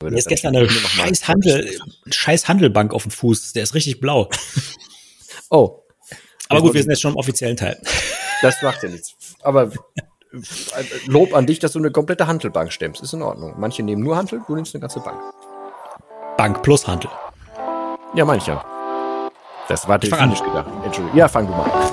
würde. Mir ist gestern eine scheiß Handelbank auf dem Fuß. Der ist richtig blau. Oh. Aber gut, wir sind jetzt schon im offiziellen Teil. Das macht ja nichts. Aber Lob an dich, dass du eine komplette Hantelbank stemmst. Ist in Ordnung. Manche nehmen nur Hantel, du nimmst eine ganze Bank. Bank plus Hantel. Ja, manche. Das war telefonisch gedacht. Entschuldigung. Ja, fang du mal an.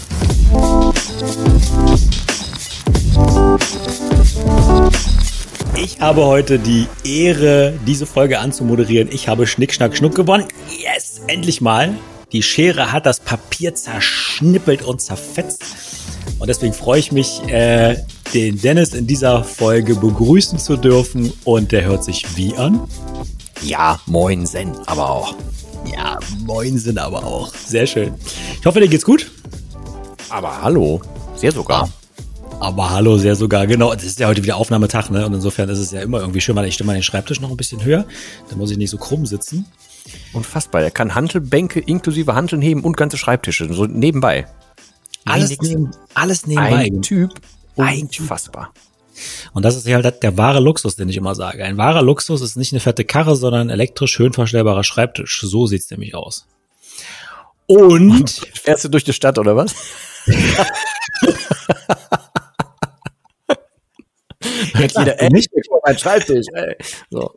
Ich habe heute die Ehre, diese Folge anzumoderieren. Ich habe Schnick, Schnack, Schnuck gewonnen. Yes, endlich mal. Die Schere hat das Papier zerschnippelt und zerfetzt. Und deswegen freue ich mich, den Dennis in dieser Folge begrüßen zu dürfen. Und der hört sich wie an? Ja, moinsen, aber auch. Ja, moinsen, aber auch. Sehr schön. Ich hoffe, dir geht's gut. Aber hallo, sehr sogar. Aber hallo, sehr sogar, genau. Das ist ja heute wieder Aufnahmetag, ne? Und insofern ist es ja immer irgendwie schön, weil ich stelle mal den Schreibtisch noch ein bisschen höher. Da muss ich nicht so krumm sitzen. Unfassbar. Er kann Hantelbänke inklusive Hanteln heben und ganze Schreibtische. So nebenbei. Alles nebenbei. Ein Typ. Unfassbar. Und das ist ja halt der wahre Luxus, den ich immer sage. Ein wahrer Luxus ist nicht eine fette Karre, sondern ein elektrisch schön verstellbarer Schreibtisch. So sieht's nämlich aus. Und fährst du durch die Stadt, oder was? Jetzt wieder, nicht mein Schreibtisch. So.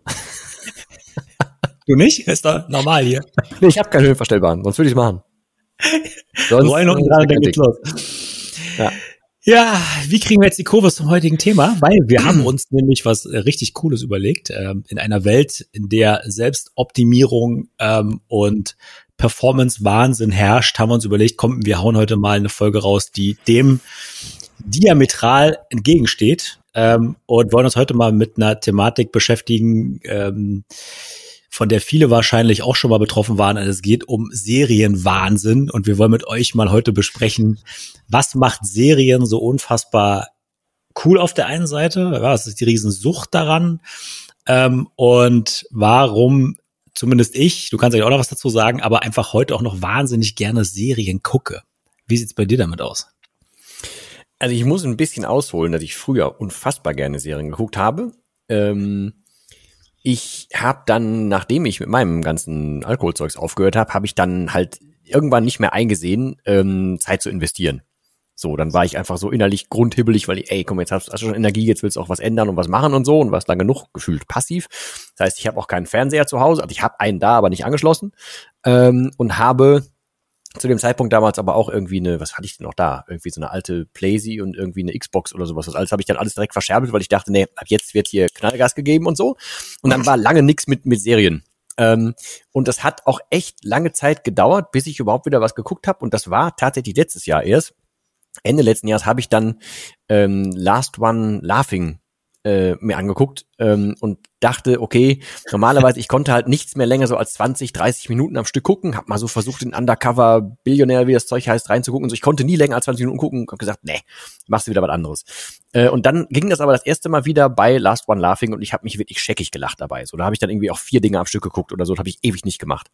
Du nicht? Ist doch normal hier. Nee, ich habe keinen höhenverstellbaren, sonst würde ich es machen. Sonst dann geht's los. Ja, wie kriegen wir jetzt die Kurve zum heutigen Thema? Weil wir haben uns nämlich was richtig Cooles überlegt. In einer Welt, in der Selbstoptimierung und Performance-Wahnsinn herrscht, haben wir uns überlegt, komm, wir hauen heute mal eine Folge raus, die dem diametral entgegensteht, und wollen uns heute mal mit einer Thematik beschäftigen, von der viele wahrscheinlich auch schon mal betroffen waren. Also es geht um Serienwahnsinn und wir wollen mit euch mal heute besprechen, was macht Serien so unfassbar cool auf der einen Seite, was ist die Riesensucht daran, und warum zumindest ich, du kannst ja auch noch was dazu sagen, aber einfach heute auch noch wahnsinnig gerne Serien gucke. Wie sieht's bei dir damit aus? Also ich muss ein bisschen ausholen, dass ich früher unfassbar gerne Serien geguckt habe. Ich habe dann, nachdem ich mit meinem ganzen Alkoholzeugs aufgehört habe ich dann halt irgendwann nicht mehr eingesehen, Zeit zu investieren. So, dann war ich einfach so innerlich grundhibbelig, weil komm, jetzt hast du schon Energie, jetzt willst du auch was ändern und was machen und so und was lang genug, gefühlt passiv. Das heißt, ich habe auch keinen Fernseher zu Hause, also ich habe einen da, aber nicht angeschlossen, und habe zu dem Zeitpunkt damals aber auch irgendwie was hatte ich denn noch da? Irgendwie so eine alte Playsee und irgendwie eine Xbox oder sowas. Das alles habe ich dann alles direkt verscherbelt, weil ich dachte, nee, ab jetzt wird hier Knallgas gegeben und so. Und dann war lange nichts mit Serien. Und das hat auch echt lange Zeit gedauert, bis ich überhaupt wieder was geguckt habe. Und das war tatsächlich letztes Jahr erst. Ende letzten Jahres habe ich dann Last One Laughing mir angeguckt und dachte, okay, normalerweise, ich konnte halt nichts mehr länger so als 20, 30 Minuten am Stück gucken, hab mal so versucht, in Undercover Billionär, wie das Zeug heißt, reinzugucken und so. Ich konnte nie länger als 20 Minuten gucken, hab gesagt, nee, machst du wieder was anderes. Und dann ging das aber das erste Mal wieder bei Last One Laughing und ich habe mich wirklich scheckig gelacht dabei. So, da habe ich dann irgendwie auch 4 Dinge am Stück geguckt oder so, das habe ich ewig nicht gemacht.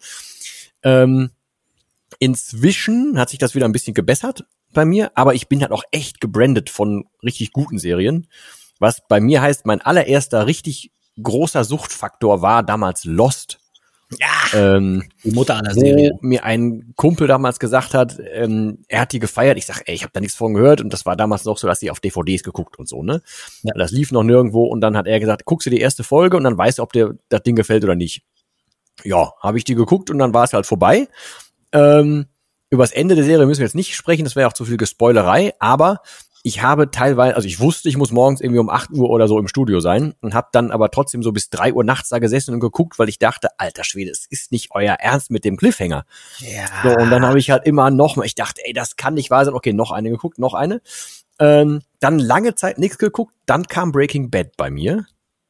Inzwischen hat sich das wieder ein bisschen gebessert bei mir, aber ich bin halt auch echt gebrandet von richtig guten Serien. Was bei mir heißt, mein allererster richtig großer Suchtfaktor war damals Lost. Ja, die Mutter aller Serien. Wo mir ein Kumpel damals gesagt hat, er hat die gefeiert. Ich sag, ich habe da nichts von gehört. Und das war damals noch so, dass die auf DVDs geguckt und so, ne? Ja. Das lief noch nirgendwo. Und dann hat er gesagt, guckst du die erste Folge und dann weißt du, ob dir das Ding gefällt oder nicht. Ja, habe ich die geguckt und dann war es halt vorbei. Über das Ende der Serie müssen wir jetzt nicht sprechen. Das wäre auch zu viel Gespoilerei. Aber ich habe teilweise, also ich wusste, ich muss morgens irgendwie um 8 Uhr oder so im Studio sein und habe dann aber trotzdem so bis 3 Uhr nachts da gesessen und geguckt, weil ich dachte, alter Schwede, es ist nicht euer Ernst mit dem Cliffhanger. Ja. So, und dann habe ich halt immer noch mal, ich dachte, das kann nicht wahr sein. Okay, noch eine geguckt, noch eine. Dann lange Zeit nichts geguckt, dann kam Breaking Bad bei mir.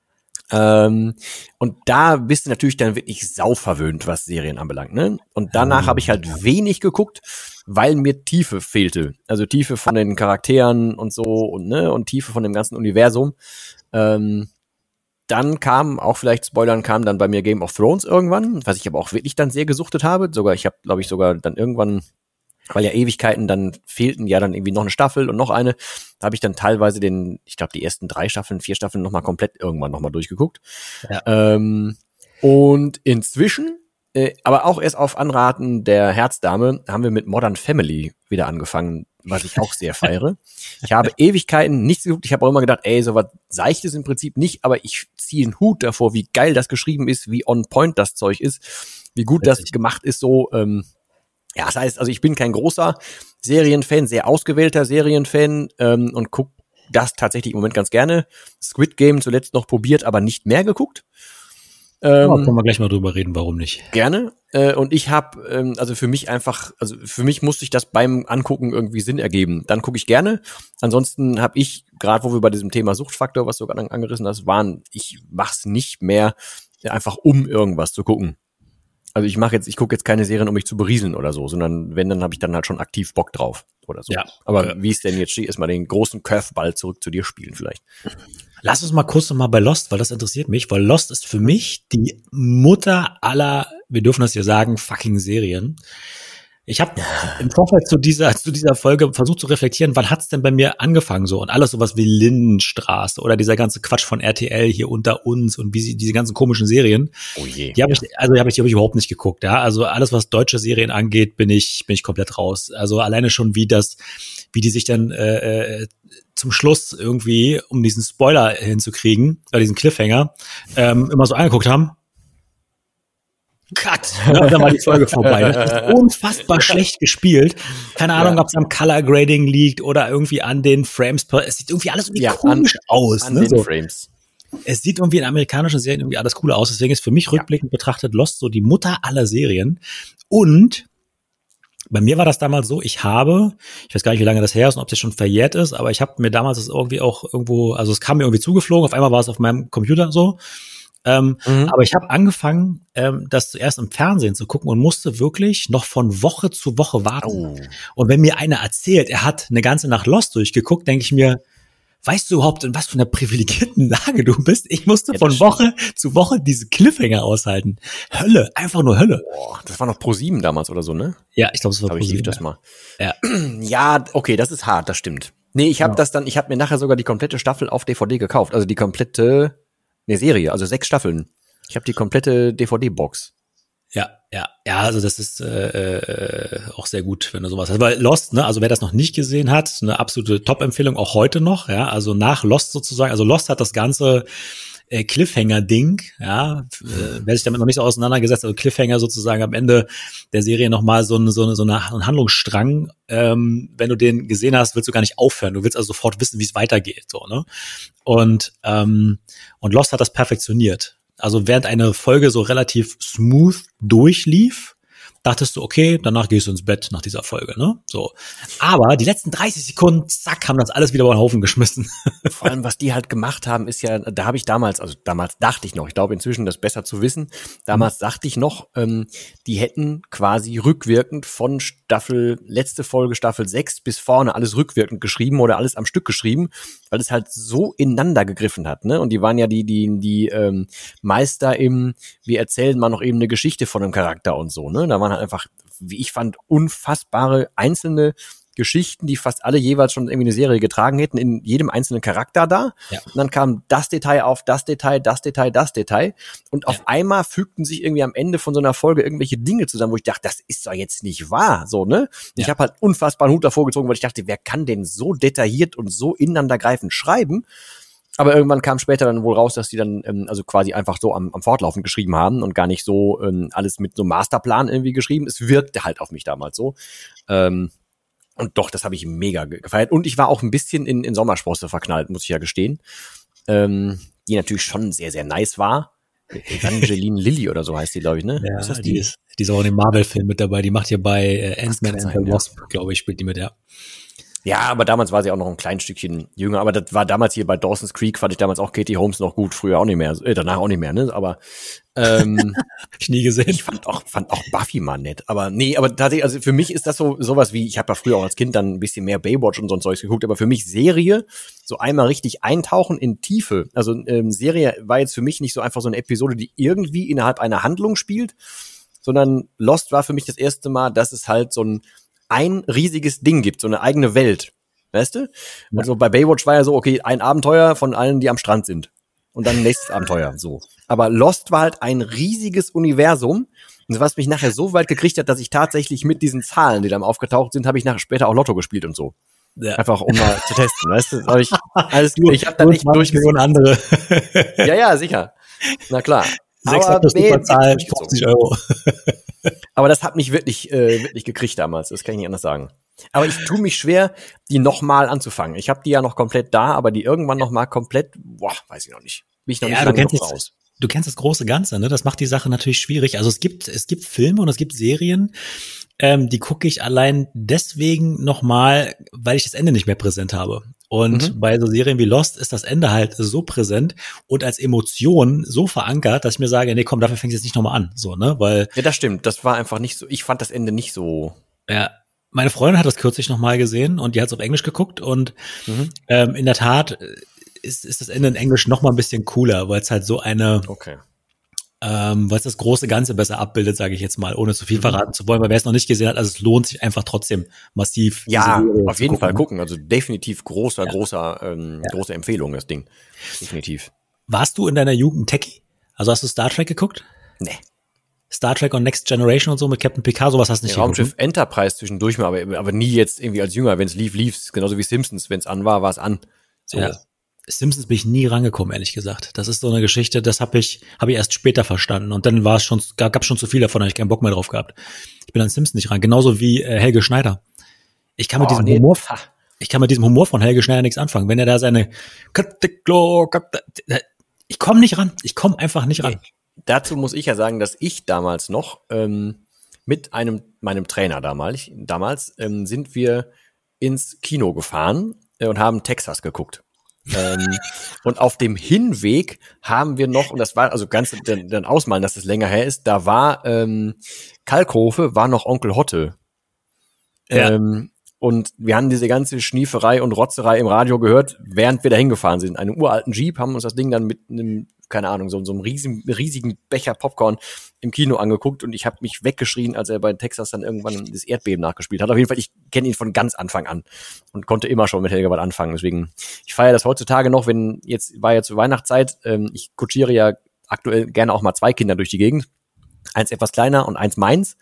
Und da bist du natürlich dann wirklich sauverwöhnt, was Serien anbelangt, ne? Und danach habe ich halt wenig geguckt, weil mir Tiefe fehlte. Also Tiefe von den Charakteren und so und Tiefe von dem ganzen Universum. Dann kam dann bei mir Game of Thrones irgendwann, was ich aber auch wirklich dann sehr gesuchtet habe. Ich habe, glaube ich, sogar dann irgendwann weil ja Ewigkeiten, dann fehlten ja dann irgendwie noch eine Staffel und noch eine. Da habe ich dann teilweise ich glaube die ersten 3 Staffeln, 4 Staffeln nochmal komplett irgendwann nochmal durchgeguckt. Ja. Und inzwischen, aber auch erst auf Anraten der Herzdame, haben wir mit Modern Family wieder angefangen, was ich auch sehr feiere. Ich habe Ewigkeiten nichts geguckt. Ich habe auch immer gedacht, so was Seichtes im Prinzip nicht, aber ich ziehe einen Hut davor, wie geil das geschrieben ist, wie on point das Zeug ist, wie gut das gemacht ist, so, ja, das heißt, also ich bin kein großer Serienfan, sehr ausgewählter Serienfan und gucke das tatsächlich im Moment ganz gerne. Squid Game zuletzt noch probiert, aber nicht mehr geguckt. Können wir gleich mal drüber reden, warum nicht. Gerne. Und ich habe, also für mich musste sich das beim Angucken irgendwie Sinn ergeben. Dann gucke ich gerne. Ansonsten habe ich, gerade wo wir bei diesem Thema Suchtfaktor, was du gerade angerissen hast, ich mach's nicht mehr einfach um irgendwas zu gucken. Also ich gucke jetzt keine Serien, um mich zu berieseln oder so, sondern wenn, dann habe ich dann halt schon aktiv Bock drauf oder so. Ja, aber wie es denn jetzt steht, erstmal den großen Curveball zurück zu dir spielen vielleicht. Lass uns mal kurz noch mal bei Lost, weil das interessiert mich, weil Lost ist für mich die Mutter aller, wir dürfen das hier sagen, fucking Serien. Ich habe im Vorfeld zu dieser Folge versucht zu reflektieren, wann hat's denn bei mir angefangen so und alles sowas wie Lindenstraße oder dieser ganze Quatsch von RTL hier unter uns und diese ganzen komischen Serien. Oh je. Die habe ich überhaupt nicht geguckt, ja. Also alles, was deutsche Serien angeht, bin ich komplett raus. Also alleine schon wie die sich dann zum Schluss irgendwie, um diesen Spoiler hinzukriegen, diesen Cliffhanger, immer so angeguckt haben. Cut. Ja, dann war die Folge vorbei. Das ist unfassbar schlecht gespielt. Keine Ahnung, ob es am Color Grading liegt oder irgendwie an den Frames. Es sieht irgendwie alles irgendwie komisch aus. An den Frames. Es sieht irgendwie in amerikanischen Serien irgendwie alles cooler aus. Deswegen ist für mich rückblickend betrachtet Lost so die Mutter aller Serien. Und bei mir war das damals so, ich weiß gar nicht, wie lange das her ist und ob das schon verjährt ist, aber ich habe mir damals das irgendwie auch irgendwo, also es kam mir irgendwie zugeflogen, auf einmal war es auf meinem Computer so. Aber ich habe angefangen, das zuerst im Fernsehen zu gucken und musste wirklich noch von Woche zu Woche warten. Und wenn mir einer erzählt, er hat eine ganze Nacht Lost durchgeguckt, denke ich mir, weißt du überhaupt, in was für einer privilegierten Lage du bist? Ich musste von Woche zu Woche diese Cliffhanger aushalten. Hölle, einfach nur Hölle. Boah, das war noch Pro7 damals oder so, ne? Ja, ich glaube, es war Pro7. Ich lief das mal. Ja. Ja, okay, das ist hart, das stimmt. Nee, ich habe mir nachher sogar die komplette Staffel auf DVD gekauft, also die komplette Serie, also 6 Staffeln. Ich habe die komplette DVD-Box. Ja, also das ist auch sehr gut, wenn du sowas hast. Weil Lost, ne, also wer das noch nicht gesehen hat, eine absolute Top-Empfehlung, auch heute noch, ja, also nach Lost sozusagen, also Lost hat das ganze Cliffhanger-Ding, ja, wer sich damit noch nicht so auseinandergesetzt, also Cliffhanger sozusagen am Ende der Serie nochmal so ein Handlungsstrang, wenn du den gesehen hast, willst du gar nicht aufhören, du willst also sofort wissen, wie es weitergeht, so, ne, und Lost hat das perfektioniert. Also während eine Folge so relativ smooth durchlief, dachtest du, okay, danach gehst du ins Bett nach dieser Folge, ne? So. Aber die letzten 30 Sekunden, zack, haben das alles wieder über den Haufen geschmissen. Vor allem, was die halt gemacht haben, ist ja, da habe ich damals dachte ich noch, ich glaube inzwischen das besser zu wissen, damals dachte ich noch, die hätten quasi rückwirkend von letzte Folge Staffel 6 bis vorne alles rückwirkend geschrieben oder alles am Stück geschrieben, weil es halt so ineinander gegriffen hat, ne? Und die waren ja die Meister wir erzählen mal noch eben eine Geschichte von einem Charakter und so, ne? Da waren halt einfach, wie ich fand, unfassbare einzelne Geschichten, die fast alle jeweils schon irgendwie eine Serie getragen hätten, in jedem einzelnen Charakter da. Ja. Und dann kam das Detail auf, das Detail, das Detail, das Detail. Und auf einmal fügten sich irgendwie am Ende von so einer Folge irgendwelche Dinge zusammen, wo ich dachte, das ist doch jetzt nicht wahr, so, ne? Ja. Ich habe halt unfassbar einen Hut davor gezogen, weil ich dachte, wer kann denn so detailliert und so ineinandergreifend schreiben? Aber irgendwann kam später dann wohl raus, dass die dann also quasi einfach so am Fortlaufend geschrieben haben und gar nicht so alles mit so einem Masterplan irgendwie geschrieben. Es wirkte halt auf mich damals so. Und doch, das habe ich mega gefeiert. Und ich war auch ein bisschen in Sommersprosse verknallt, muss ich ja gestehen. Die natürlich schon sehr, sehr nice war. Evangeline Lilly oder so heißt die, glaube ich, ne? Ja, ist das die ist auch in dem Marvel-Film mit dabei. Die macht hier bei Ant-Man and the Wasp, glaube ich, spielt die mit, ja. Ja, aber damals war sie auch noch ein klein Stückchen jünger. Aber das war damals hier bei Dawson's Creek, fand ich damals auch Katie Holmes noch gut. Früher auch nicht mehr, danach auch nicht mehr, ne? Aber ich nie gesehen. Ich fand auch Buffy mal nett. Aber nee, aber tatsächlich, also für mich ist das sowas wie, ich habe ja früher auch als Kind dann ein bisschen mehr Baywatch und so ein Zeugs geguckt, aber für mich Serie, so einmal richtig eintauchen in Tiefe. Also Serie war jetzt für mich nicht so einfach so eine Episode, die irgendwie innerhalb einer Handlung spielt, sondern Lost war für mich das erste Mal, dass es halt so ein ein riesiges Ding gibt, so eine eigene Welt. Weißt du? Und so bei Baywatch war ja so, okay, ein Abenteuer von allen, die am Strand sind. Und dann nächstes Abenteuer, so. Aber Lost war halt ein riesiges Universum. Und was mich nachher so weit gekriegt hat, dass ich tatsächlich mit diesen Zahlen, die dann aufgetaucht sind, habe ich nachher später auch Lotto gespielt und so. Ja. Einfach um mal zu testen, weißt du? Ich habe dann nicht durchgesucht. Andere. Ja, sicher. Na klar. 6 Superzahl, 50 Euro. Aber das hat mich wirklich gekriegt damals. Das kann ich nicht anders sagen. Aber ich tue mich schwer, die nochmal anzufangen. Ich habe die ja noch komplett da, aber die irgendwann nochmal komplett, weiß ich noch nicht. Bin ich noch nicht lange raus. Du kennst das große Ganze, ne? Das macht die Sache natürlich schwierig. Also es gibt Filme und es gibt Serien, die gucke ich allein deswegen nochmal, weil ich das Ende nicht mehr präsent habe. Und bei so Serien wie Lost ist das Ende halt so präsent und als Emotion so verankert, dass ich mir sage, nee, komm, dafür fängst du jetzt nicht nochmal an. So, ne? Weil. Ja, das stimmt. Das war einfach nicht so, ich fand das Ende nicht so. Ja. Meine Freundin hat das kürzlich nochmal gesehen und die hat es auf Englisch geguckt und in der Tat ist das Ende in Englisch nochmal ein bisschen cooler, weil es halt so eine, weil es das große Ganze besser abbildet, sage ich jetzt mal, ohne zu viel verraten zu wollen, weil wer es noch nicht gesehen hat, also es lohnt sich einfach trotzdem massiv. Ja, auf jeden Fall gucken, also definitiv große Empfehlung, das Ding, definitiv. Warst du in deiner Jugend Techie? Also hast du Star Trek geguckt? Nee. Star Trek und Next Generation und so mit Captain Picard, sowas hast du nicht geguckt? Raumschiff Enterprise zwischendurch mal, aber nie jetzt irgendwie als Jünger, wenn es lief's. Genauso wie Simpsons, wenn es an war es an. So. Ja. Simpsons bin ich nie rangekommen, ehrlich gesagt. Das ist so eine Geschichte, das habe ich erst später verstanden. Und dann gab's schon zu viel davon, da habe ich keinen Bock mehr drauf gehabt. Ich bin an Simpsons nicht ran. Genauso wie Helge Schneider. Ich kann mit diesem Humor von Helge Schneider nichts anfangen. Wenn er da seine ich komme nicht ran. Ich komme einfach nicht ran. Dazu muss ich ja sagen, dass ich damals noch mit meinem Trainer damals sind wir ins Kino gefahren und haben Texas geguckt. Und auf dem Hinweg haben wir noch, und das war also ganz dann ausmalen, dass es länger her ist, da war Kalkofe, war noch Onkel Hotte. Ja. Und wir haben diese ganze Schnieferei und Rotzerei im Radio gehört, während wir da hingefahren sind. Einen uralten Jeep, haben uns das Ding dann mit einem, keine Ahnung, so einem riesigen Becher Popcorn im Kino angeguckt und ich habe mich weggeschrien, als er bei Texas dann irgendwann das Erdbeben nachgespielt hat. Auf jeden Fall, ich kenne ihn von ganz Anfang an und konnte immer schon mit Helge was anfangen. Deswegen, ich feiere das heutzutage noch, war jetzt Weihnachtszeit, ich kutschiere ja aktuell gerne auch mal 2 Kinder durch die Gegend. Eins etwas kleiner und eins meins.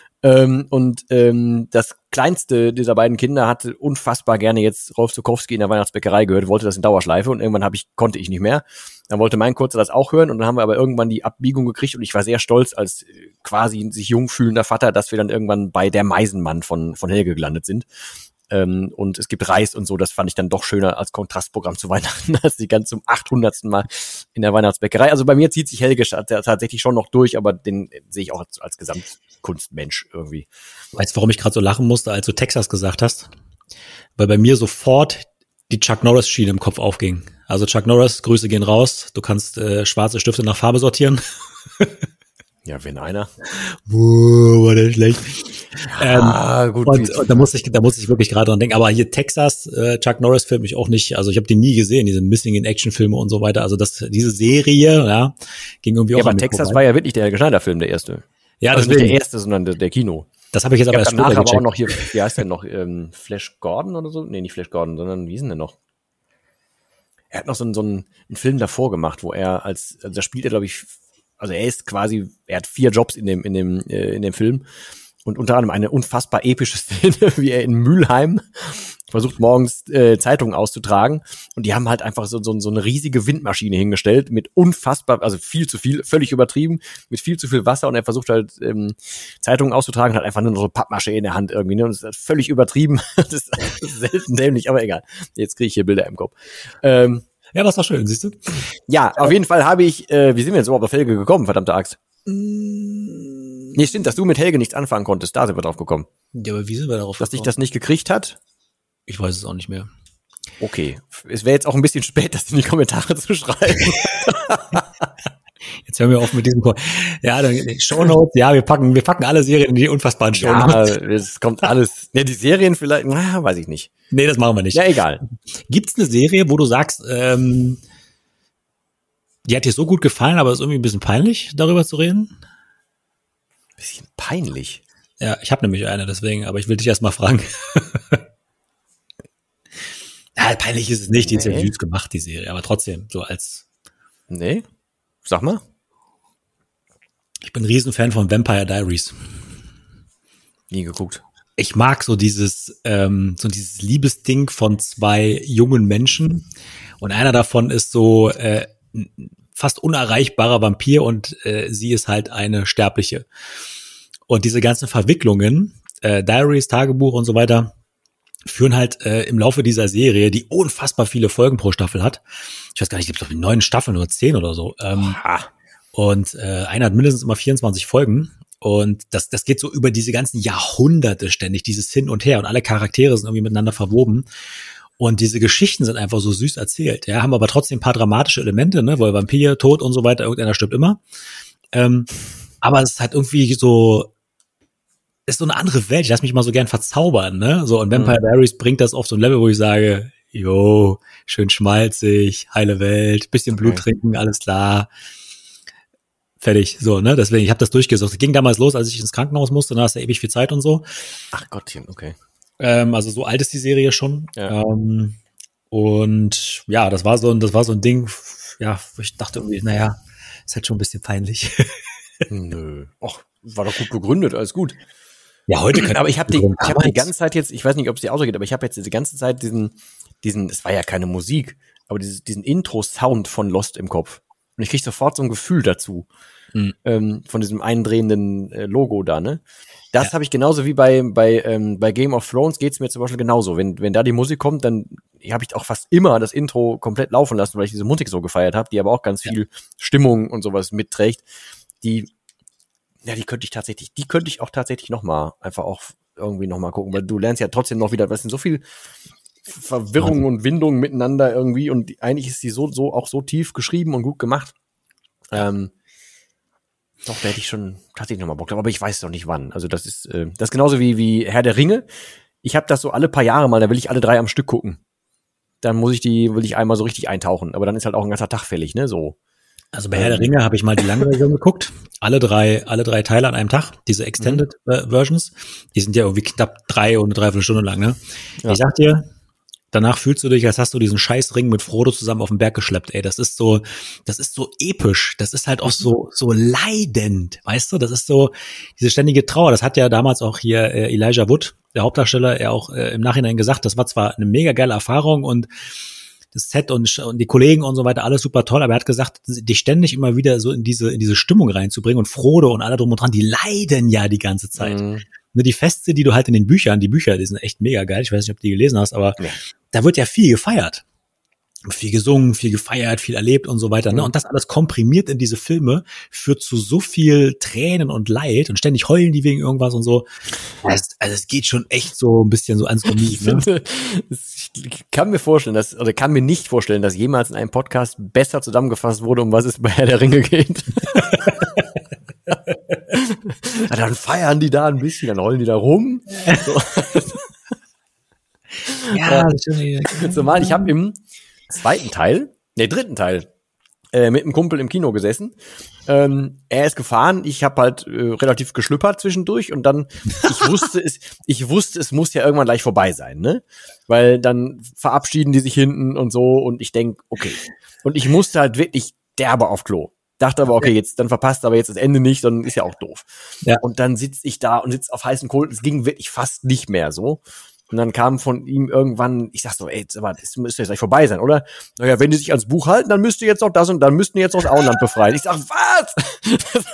Das kleinste dieser beiden Kinder hatte unfassbar gerne jetzt Rolf Zuckowski in der Weihnachtsbäckerei gehört, wollte das in Dauerschleife und irgendwann konnte ich nicht mehr. Dann wollte mein Kurzer das auch hören und dann haben wir aber irgendwann die Abbiegung gekriegt und ich war sehr stolz als quasi sich jung fühlender Vater, dass wir dann irgendwann bei Der Meisenmann von Helge gelandet sind. Und es gibt Reis und so, das fand ich dann doch schöner als Kontrastprogramm zu Weihnachten, als die ganz zum 800. Mal in der Weihnachtsbäckerei. Also bei mir zieht sich Helge tatsächlich schon noch durch, aber den sehe ich auch als Gesamtkunstmensch irgendwie. Weißt du, warum ich gerade so lachen musste, als du Texas gesagt hast? Weil bei mir sofort die Chuck Norris-Schiene im Kopf aufging. Also Chuck Norris, Grüße gehen raus, du kannst schwarze Stifte nach Farbe sortieren. Ja, wenn einer. War der schlecht. Gut. Und da muss ich wirklich gerade dran denken. Aber hier Texas, Chuck Norris Film ich auch nicht. Also ich habe den nie gesehen, diese Missing in Action Filme und so weiter. Also diese Serie, ja, ging irgendwie auch. Ja, aber Texas vorbei. War ja wirklich der Helge Schneider Film, der erste. Ja, also nicht der erste, sondern der Kino. Das habe ich jetzt aber erst später gecheckt. Aber auch noch hier, wie heißt der noch? Flash Gordon oder so? Nee, nicht Flash Gordon, sondern wie ist denn der noch? Er hat noch so einen Film davor gemacht, wo er da spielt er, glaube ich. Also er hat 4 Jobs in dem Film und unter anderem eine unfassbar epische Szene, wie er in Mülheim versucht morgens Zeitungen auszutragen und die haben halt einfach so eine riesige Windmaschine hingestellt mit unfassbar, also viel zu viel, völlig übertrieben, mit viel zu viel Wasser und er versucht halt Zeitungen auszutragen, hat einfach nur so Pappmasche in der Hand irgendwie, ne? Und das ist völlig übertrieben, das ist selten dämlich, aber egal, jetzt kriege ich hier Bilder im Kopf. Ja, das war schön, siehst du? Ja, auf jeden Fall habe ich, wie sind wir jetzt überhaupt auf Helge gekommen, verdammte Axt? Nee, stimmt, dass du mit Helge nichts anfangen konntest, da sind wir drauf gekommen. Ja, aber wie sind wir darauf gekommen? Dass dich das nicht gekriegt hat? Ich weiß es auch nicht mehr. Okay, es wäre jetzt auch ein bisschen spät, das in die Kommentare zu schreiben. Jetzt hören wir auf mit diesem Ja, dann Shownotes, ja, wir packen alle Serien in die unfassbaren Shownotes. Ja, es kommt alles. Ja, die Serien vielleicht, weiß ich nicht. Nee, das machen wir nicht. Ja, egal. Gibt's eine Serie, wo du sagst, die hat dir so gut gefallen, aber ist irgendwie ein bisschen peinlich, darüber zu reden? Bisschen peinlich? Ja, ich habe nämlich eine, deswegen, aber ich will dich erst mal fragen. Ja, peinlich ist es nicht, die ist ja süß gemacht, die Serie, aber trotzdem, so als... Nee, sag mal. Ich bin ein Riesenfan von Vampire Diaries. Nie geguckt. Ich mag so dieses Liebesding von zwei jungen Menschen und einer davon ist so fast unerreichbarer Vampir und sie ist halt eine Sterbliche. Und diese ganzen Verwicklungen, Diaries, Tagebuch und so weiter, führen halt im Laufe dieser Serie, die unfassbar viele Folgen pro Staffel hat. Ich weiß gar nicht, gibt es 9 Staffeln oder 10 oder so. Und eine hat mindestens immer 24 Folgen. Und das geht so über diese ganzen Jahrhunderte ständig, dieses Hin und Her. Und alle Charaktere sind irgendwie miteinander verwoben. Und diese Geschichten sind einfach so süß erzählt. Ja, haben aber trotzdem ein paar dramatische Elemente, ne, weil Vampir, Tod und so weiter, irgendeiner stirbt immer. Aber es ist halt irgendwie so, ist so eine andere Welt. Ich lasse mich mal so gern verzaubern, ne? So, und Vampire Diaries bringt das auf so ein Level, wo ich sage, jo, schön schmalzig, heile Welt, bisschen Blut trinken, alles klar. Fertig, so, ne? Deswegen, ich habe das durchgesucht. Es ging damals los, als ich ins Krankenhaus musste, da hast du ewig viel Zeit und so. Ach Gottchen, okay. Also so alt ist die Serie schon. Ja. Und ja, das war so ein Ding, ja, wo ich dachte irgendwie, naja, ist halt schon ein bisschen peinlich. Nö. Ach, war doch gut begründet, alles gut. Ja, heute aber ich habe die ganze Zeit jetzt, ich weiß nicht, ob es dir auch so geht, aber ich habe jetzt diese ganze Zeit diesen, es war ja keine Musik, aber diesen Intro-Sound von Lost im Kopf. Und ich krieg sofort so ein Gefühl dazu. Von diesem eindrehenden Logo da, ne? Das habe ich genauso wie bei Game of Thrones geht's mir zum Beispiel genauso. Wenn da die Musik kommt, dann habe ich auch fast immer das Intro komplett laufen lassen, weil ich diese Musik so gefeiert habe, die aber auch ganz viel Stimmung und sowas mitträgt. Die könnte ich auch tatsächlich noch mal einfach auch irgendwie noch mal gucken, weil du lernst ja trotzdem noch wieder, was sind so viel Verwirrung und Windung miteinander irgendwie und eigentlich ist die so auch so tief geschrieben und gut gemacht. Doch, da hätte ich schon tatsächlich noch mal Bock drauf, aber ich weiß noch nicht wann. Also das ist genauso wie Herr der Ringe. Ich habe das so alle paar Jahre mal, da will ich alle 3 am Stück gucken. Dann will ich einmal so richtig eintauchen, aber dann ist halt auch ein ganzer Tag fällig, ne, so. Also bei Herr der Ringe habe ich mal die lange Version geguckt. Alle drei Teile an einem Tag, diese Extended Versions. Die sind ja irgendwie knapp 3 und eine 3/4 Stunde lang, ne? Ja. Ich sag dir, danach fühlst du dich, als hast du diesen Scheißring mit Frodo zusammen auf den Berg geschleppt, ey. Das ist so episch. Das ist halt auch so leidend, weißt du? Das ist so diese ständige Trauer. Das hat ja damals auch hier Elijah Wood, der Hauptdarsteller, er auch im Nachhinein gesagt, das war zwar eine mega geile Erfahrung und das Set und die Kollegen und so weiter, alles super toll, aber er hat gesagt, dich ständig immer wieder so in diese Stimmung reinzubringen und Frodo und alle drum und dran, die leiden ja die ganze Zeit. Die Feste, die du halt in den Büchern, die sind echt mega geil, ich weiß nicht, ob du die gelesen hast, aber da wird ja viel gefeiert. Viel gesungen, viel gefeiert, viel erlebt und so weiter, ne? Und das alles komprimiert in diese Filme führt zu so viel Tränen und Leid und ständig heulen die wegen irgendwas und so. Also es geht schon echt so ein bisschen so ans Gummi, ne? Ich kann mir nicht vorstellen, dass jemals in einem Podcast besser zusammengefasst wurde, um was es bei Herr der Ringe geht. Dann feiern die da ein bisschen, dann heulen die da rum. So. Ja, zumal ich habe im dritten Teil mit einem Kumpel im Kino gesessen. Er ist gefahren, ich habe halt relativ geschlüppert zwischendurch und dann, ich wusste, es muss ja irgendwann gleich vorbei sein, ne? Weil dann verabschieden die sich hinten und so und ich denk, okay. Und ich musste halt wirklich derbe auf Klo. Dachte aber, okay, jetzt, dann verpasst aber jetzt das Ende nicht, dann ist ja auch doof. Ja. Und dann sitze ich da und sitze auf heißen Kohlen, es ging wirklich fast nicht mehr so. Und dann kam von ihm irgendwann, ich sag so, ey, das müsste jetzt gleich vorbei sein, oder? Naja, wenn die sich ans Buch halten, dann müsst ihr jetzt noch das und dann müssten die jetzt noch das Auenland befreien. Ich sag, was?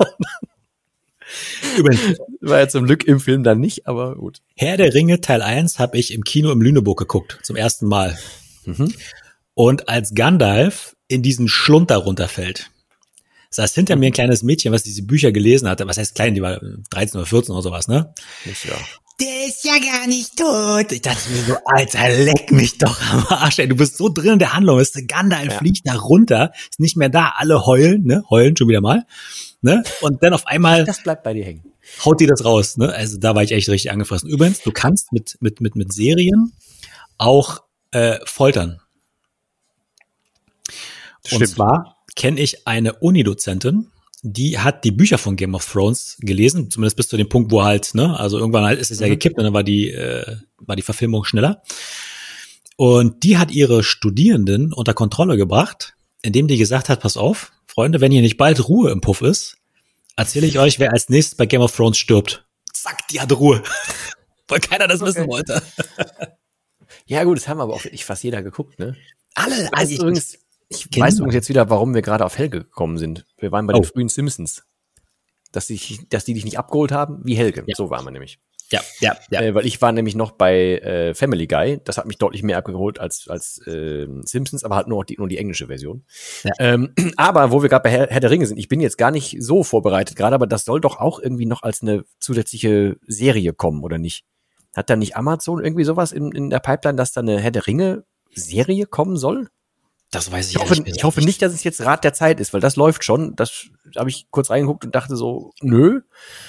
War ja zum Glück im Film dann nicht, aber gut. Herr der Ringe Teil 1 habe ich im Kino im Lüneburg geguckt, zum ersten Mal. Und als Gandalf in diesen Schlund da runterfällt, saß hinter mir ein kleines Mädchen, was diese Bücher gelesen hatte. Was heißt klein? Die war 13 oder 14 oder sowas, ne? Ja. Der ist ja gar nicht tot. Ich dachte mir so, Alter, leck mich doch am Arsch, ey. Du bist so drin in der Handlung. Gandalf fliegt da runter, ist nicht mehr da. Alle heulen, ne? Heulen schon wieder mal, ne? Und dann auf einmal. Das bleibt bei dir hängen. Haut die das raus, ne? Also da war ich echt richtig angefressen. Übrigens, du kannst mit Serien auch foltern. Stimmt. Und zwar kenne ich eine Unidozentin, die hat die Bücher von Game of Thrones gelesen, zumindest bis zu dem Punkt, wo halt, ne, also irgendwann halt ist es ja gekippt und dann war die Verfilmung schneller. Und die hat ihre Studierenden unter Kontrolle gebracht, indem die gesagt hat, pass auf, Freunde, wenn hier nicht bald Ruhe im Puff ist, erzähle ich euch, wer als nächstes bei Game of Thrones stirbt. Zack, die hat Ruhe. Weil keiner das wissen wollte. Ja gut, das haben aber auch wirklich fast jeder geguckt, ne? Alle. Ich weiß übrigens jetzt wieder, warum wir gerade auf Helge gekommen sind. Wir waren bei den frühen Simpsons. Dass die dich nicht abgeholt haben, wie Helge. Ja. So waren wir nämlich. Ja. Weil ich war nämlich noch bei Family Guy. Das hat mich deutlich mehr abgeholt als Simpsons, aber halt nur die englische Version. Ja. Aber wo wir gerade bei Herr der Ringe sind, ich bin jetzt gar nicht so vorbereitet gerade, aber das soll doch auch irgendwie noch als eine zusätzliche Serie kommen, oder nicht? Hat da nicht Amazon irgendwie sowas in der Pipeline, dass da eine Herr der Ringe Serie kommen soll? Das weiß ich hoffe nicht, dass es jetzt Rat der Zeit ist, weil das läuft schon. Das habe ich kurz reingeguckt und dachte so, nö.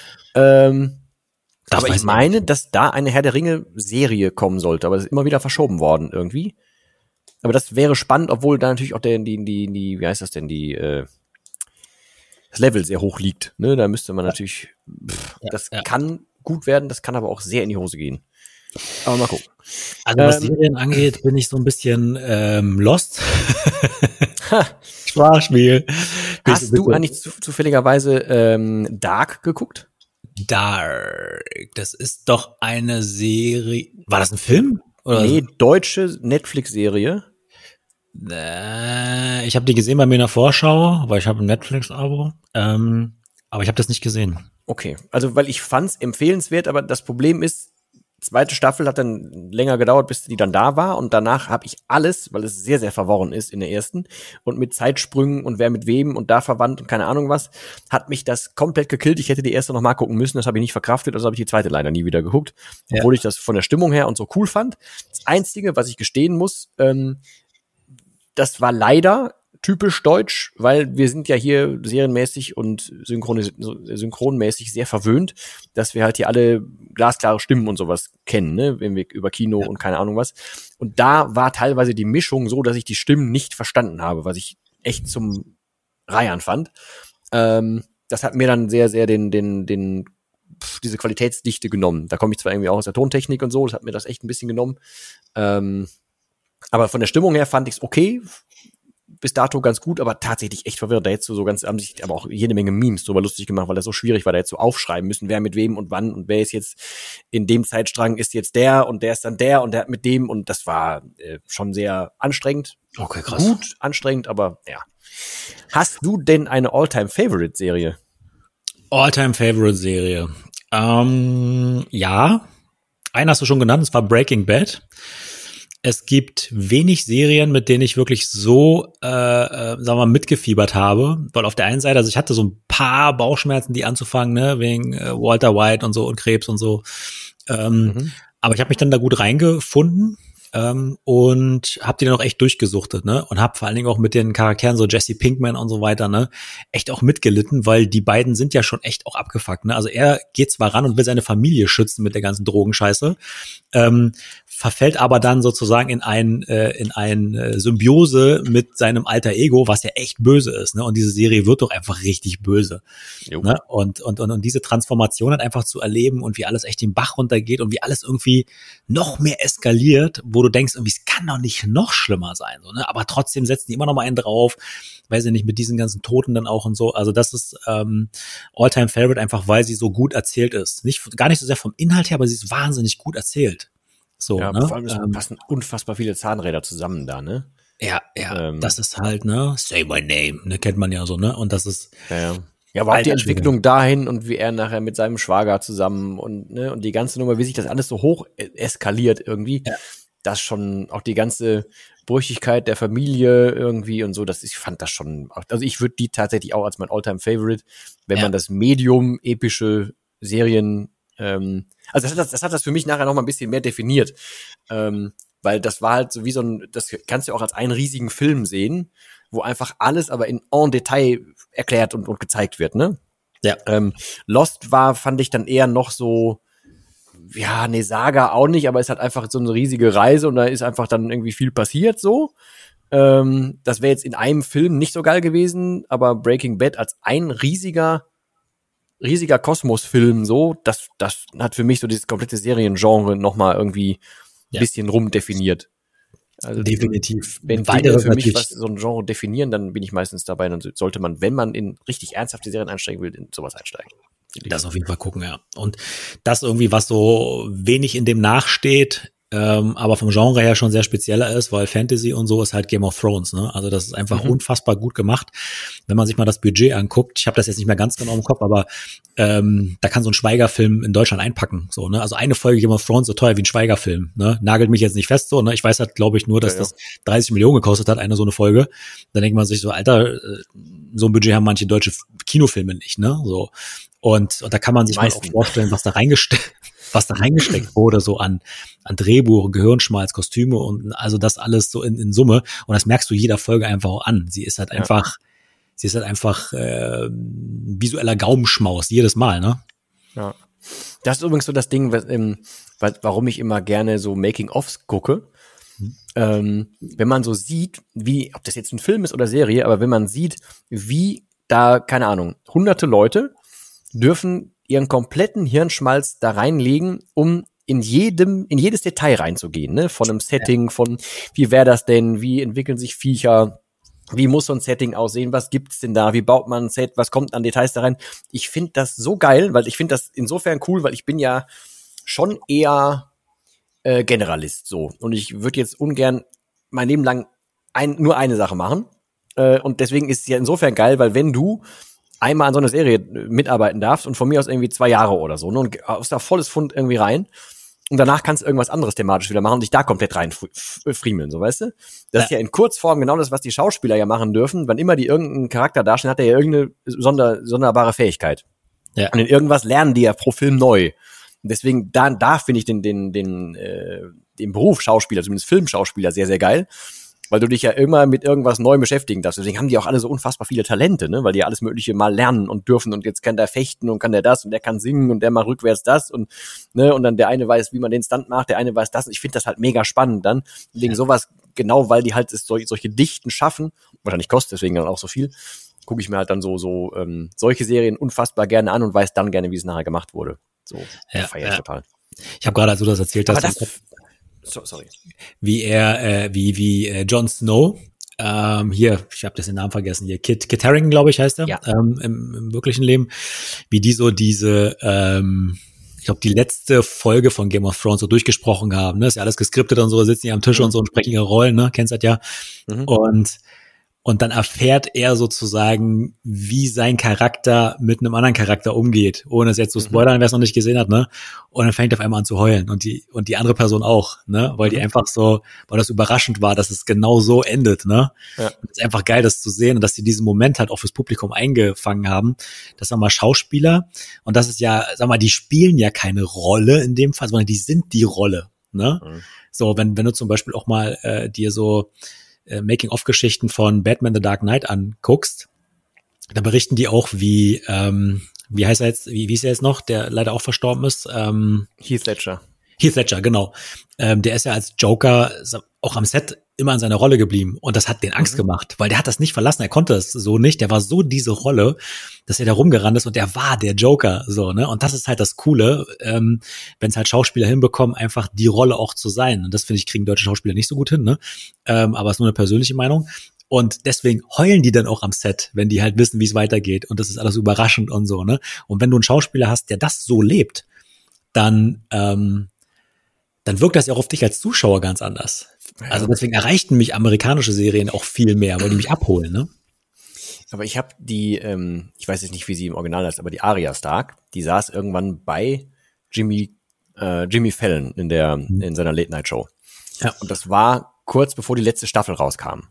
Aber ich meine, dass da eine Herr der Ringe Serie kommen sollte, aber das ist immer wieder verschoben worden irgendwie. Aber das wäre spannend, obwohl da natürlich auch wie heißt das denn, das Level sehr hoch liegt. Ne? Da müsste man natürlich, kann gut werden, das kann aber auch sehr in die Hose gehen. Aber mal gucken. Also was Serien angeht, bin ich so ein bisschen lost. Sprachspiel. Hast du eigentlich zufälligerweise Dark geguckt? Dark, das ist doch eine Serie. War das ein Film? Oder? Nee, deutsche Netflix-Serie. Ich habe die gesehen bei mir in der Vorschau, weil ich habe ein Netflix-Abo. Aber ich habe das nicht gesehen. Okay, also weil ich fand's empfehlenswert, aber das Problem ist, zweite Staffel hat dann länger gedauert, bis die dann da war und danach habe ich alles, weil es sehr, sehr verworren ist in der ersten und mit Zeitsprüngen und wer mit wem und da verwandt und keine Ahnung was, hat mich das komplett gekillt. Ich hätte die erste noch mal gucken müssen, das habe ich nicht verkraftet, also habe ich die zweite leider nie wieder geguckt, obwohl ich das von der Stimmung her und so cool fand. Das Einzige, was ich gestehen muss, das war leider typisch deutsch, weil wir sind ja hier serienmäßig und synchronmäßig sehr verwöhnt, dass wir halt hier alle glasklare Stimmen und sowas kennen, ne, wenn wir über Kino und keine Ahnung was. Und da war teilweise die Mischung so, dass ich die Stimmen nicht verstanden habe, was ich echt zum Reiern fand. Das hat mir dann sehr, sehr diese Qualitätsdichte genommen. Da komme ich zwar irgendwie auch aus der Tontechnik und so, das hat mir das echt ein bisschen genommen. Aber von der Stimmung her fand ich es okay. Bis dato ganz gut, aber tatsächlich echt verwirrt. Da jetzt so ganz, haben sich aber auch jede Menge Memes drüber lustig gemacht, weil das so schwierig war, da jetzt so aufschreiben müssen, wer mit wem und wann und wer ist jetzt in dem Zeitstrang ist jetzt der und der ist dann der und der hat mit dem und das war schon sehr anstrengend. Okay, krass. Gut anstrengend, aber ja. Hast du denn eine All-Time-Favorite-Serie? All-Time-Favorite-Serie? Ja. Einen hast du schon genannt, das war Breaking Bad. Es gibt wenig Serien, mit denen ich wirklich so, sagen wir mal, mitgefiebert habe. Weil auf der einen Seite, also ich hatte so ein paar Bauchschmerzen, die anzufangen, ne, wegen Walter White und so und Krebs und so. Aber ich habe mich dann da gut reingefunden. Und habe die dann auch echt durchgesuchtet, ne? Und habe vor allen Dingen auch mit den Charakteren so Jesse Pinkman und so weiter, ne, echt auch mitgelitten, weil die beiden sind ja schon echt auch abgefuckt, ne? Also er geht zwar ran und will seine Familie schützen mit der ganzen Drogenscheiße, verfällt aber dann sozusagen in ein Symbiose mit seinem alter Ego, was ja echt böse ist, ne? Und diese Serie wird doch einfach richtig böse, ne? Und diese Transformation halt einfach zu erleben und wie alles echt den Bach runtergeht und wie alles irgendwie noch mehr eskaliert, wo du denkst, irgendwie, es kann doch nicht noch schlimmer sein, so, ne? Aber trotzdem setzen die immer noch mal einen drauf, weiß ich nicht, mit diesen ganzen Toten dann auch und so. Also das ist All-Time-Favorite, einfach weil sie so gut erzählt ist. Gar nicht so sehr vom Inhalt her, aber sie ist wahnsinnig gut erzählt. So, ja, ne? Vor allem passen unfassbar viele Zahnräder zusammen da, ne? Ja, das ist halt, ne, Say My Name, ne, kennt man ja so, ne? Und das ist ja, aber auch die Entwicklung dahin und wie er nachher mit seinem Schwager zusammen und ne und die ganze Nummer, wie sich das alles so hoch eskaliert irgendwie. Ja. Das schon auch die ganze Brüchigkeit der Familie irgendwie und so, ich fand das schon, also ich würde die tatsächlich auch als mein All-Time-Favorite, wenn man das Medium epische Serien, also das hat das für mich nachher noch mal ein bisschen mehr definiert, weil das war halt so wie das kannst du auch als einen riesigen Film sehen, wo einfach alles aber en Detail erklärt und gezeigt wird, ne? Ja. Lost fand ich dann eher noch so, ja, ne, Saga auch nicht, aber es hat einfach so eine riesige Reise und da ist einfach dann irgendwie viel passiert so. Das wäre jetzt in einem Film nicht so geil gewesen, aber Breaking Bad als ein riesiger Kosmosfilm so, das hat für mich so dieses komplette Seriengenre nochmal irgendwie ein bisschen rumdefiniert. Also definitiv. Wenn Dinge für mich so ein Genre definieren, dann bin ich meistens dabei, dann sollte man, wenn man in richtig ernsthafte Serien einsteigen will, in sowas einsteigen. Das auf jeden Fall gucken, ja. Und das irgendwie, was so wenig in dem nachsteht, aber vom Genre her schon sehr spezieller ist, weil Fantasy und so ist halt Game of Thrones, ne? Also das ist einfach unfassbar gut gemacht. Wenn man sich mal das Budget anguckt, ich habe das jetzt nicht mehr ganz genau im Kopf, aber da kann so ein Schweigerfilm in Deutschland einpacken, so, ne? Also eine Folge Game of Thrones so teuer wie ein Schweigerfilm, ne? Nagelt mich jetzt nicht fest, so, ne? Ich weiß halt, glaube ich, nur, dass das 30 Millionen gekostet hat, eine so eine Folge. Dann denkt man sich so, Alter, so ein Budget haben manche deutsche Kinofilme nicht, ne? So. Und da kann man sich mal auch vorstellen, was da reingesteckt wurde, so an Drehbuch, Gehirnschmalz, Kostüme und also das alles so in Summe. Und das merkst du jeder Folge einfach auch an. Sie ist halt einfach visueller Gaumenschmaus, jedes Mal, ne? Ja. Das ist übrigens so das Ding, warum ich immer gerne so Making-ofs gucke. Wenn man so sieht, ob das jetzt ein Film ist oder Serie, aber wenn man sieht, wie da, keine Ahnung, hunderte Leute dürfen ihren kompletten Hirnschmalz da reinlegen, um in jedes Detail reinzugehen, ne? Von einem Setting, von wie wäre das denn, wie entwickeln sich Viecher, wie muss so ein Setting aussehen, was gibt's denn da, wie baut man ein Set, was kommt an Details da rein. Ich finde das so geil, weil ich finde das insofern cool, weil ich bin ja schon eher Generalist so. Und ich würde jetzt ungern mein Leben lang nur eine Sache machen. Und deswegen ist es ja insofern geil, weil wenn du einmal an so einer Serie mitarbeiten darfst und von mir aus irgendwie 2 Jahre oder so, ne, und hast da volles Pfund irgendwie rein und danach kannst du irgendwas anderes thematisch wieder machen und dich da komplett rein friemeln, so, weißt du? Das ist ja in Kurzform genau das, was die Schauspieler ja machen dürfen. Wann immer die irgendeinen Charakter darstellen, hat er ja irgendeine sonderbare Fähigkeit. Ja. Und in irgendwas lernen die ja pro Film neu. Und deswegen, da finde ich den Beruf Schauspieler, zumindest Filmschauspieler, sehr, sehr geil. Weil du dich ja immer mit irgendwas Neuem beschäftigen darfst. Deswegen haben die auch alle so unfassbar viele Talente, ne? Weil die ja alles Mögliche mal lernen und dürfen und jetzt kann der fechten und kann der das und der kann singen und der mal rückwärts das und ne, und dann der eine weiß, wie man den Stunt macht, der eine weiß das. Ich finde das halt mega spannend dann. Wegen sowas, genau weil die halt solche Dichten schaffen, wahrscheinlich kostet deswegen dann auch so viel, gucke ich mir halt dann so solche Serien unfassbar gerne an und weiß dann gerne, wie es nachher gemacht wurde. So, feier ich total. Ich habe gerade, als du das erzählt hast, sorry. Wie Jon Snow, hier, ich habe das den Namen vergessen, hier, Kit Harington, glaube ich, heißt er, im wirklichen Leben, wie die so diese, ich glaube, die letzte Folge von Game of Thrones so durchgesprochen haben, ne, ist ja alles geskriptet und so, sitzen die am Tisch und so und sprechen ihre Rollen, ne, kennst das ja, und dann erfährt er sozusagen, wie sein Charakter mit einem anderen Charakter umgeht, ohne es jetzt zu spoilern, wer es noch nicht gesehen hat, ne? Und dann fängt er auf einmal an zu heulen und die andere Person auch, ne? Weil die einfach so, weil das überraschend war, dass es genau so endet, ne? Ja. Es ist einfach geil, das zu sehen und dass sie diesen Moment halt auch fürs Publikum eingefangen haben. Das sind mal Schauspieler und das ist ja, sag mal, die spielen ja keine Rolle in dem Fall, sondern die sind die Rolle, ne? So, wenn du zum Beispiel auch mal dir so Making-of-Geschichten von Batman The Dark Knight anguckst, da berichten die auch, wie heißt er jetzt, wie ist er jetzt noch, der leider auch verstorben ist? Heath Ledger. Heath Ledger, genau. Der ist ja als Joker auch am Set immer in seiner Rolle geblieben und das hat den Angst gemacht, weil der hat das nicht verlassen, er konnte es so nicht, der war so diese Rolle, dass er da rumgerannt ist und der war der Joker, so, ne, und das ist halt das Coole, wenn es halt Schauspieler hinbekommen, einfach die Rolle auch zu sein und das, finde ich, kriegen deutsche Schauspieler nicht so gut hin, ne, aber ist nur eine persönliche Meinung und deswegen heulen die dann auch am Set, wenn die halt wissen, wie es weitergeht und das ist alles überraschend und so, ne, und wenn du einen Schauspieler hast, der das so lebt, dann wirkt das ja auch auf dich als Zuschauer ganz anders. Also deswegen erreichten mich amerikanische Serien auch viel mehr, weil die mich abholen, ne? Aber ich habe die, ich weiß jetzt nicht, wie sie im Original heißt, aber die Arya Stark, die saß irgendwann bei Jimmy Fallon in seiner Late-Night-Show. Ja. Und das war kurz bevor die letzte Staffel rauskam.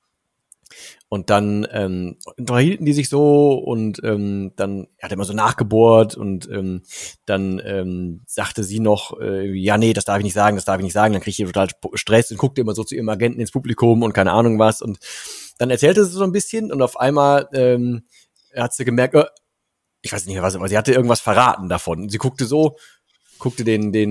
Und dann unterhielten die sich so und dann hat er immer so nachgebohrt und dann sagte sie noch, ja, nee, das darf ich nicht sagen. Dann krieg ich total Stress und guckte immer so zu ihrem Agenten ins Publikum und keine Ahnung was. Und dann erzählte sie so ein bisschen und auf einmal hat sie gemerkt, ich weiß nicht mehr was, aber sie hatte irgendwas verraten davon. Und sie guckte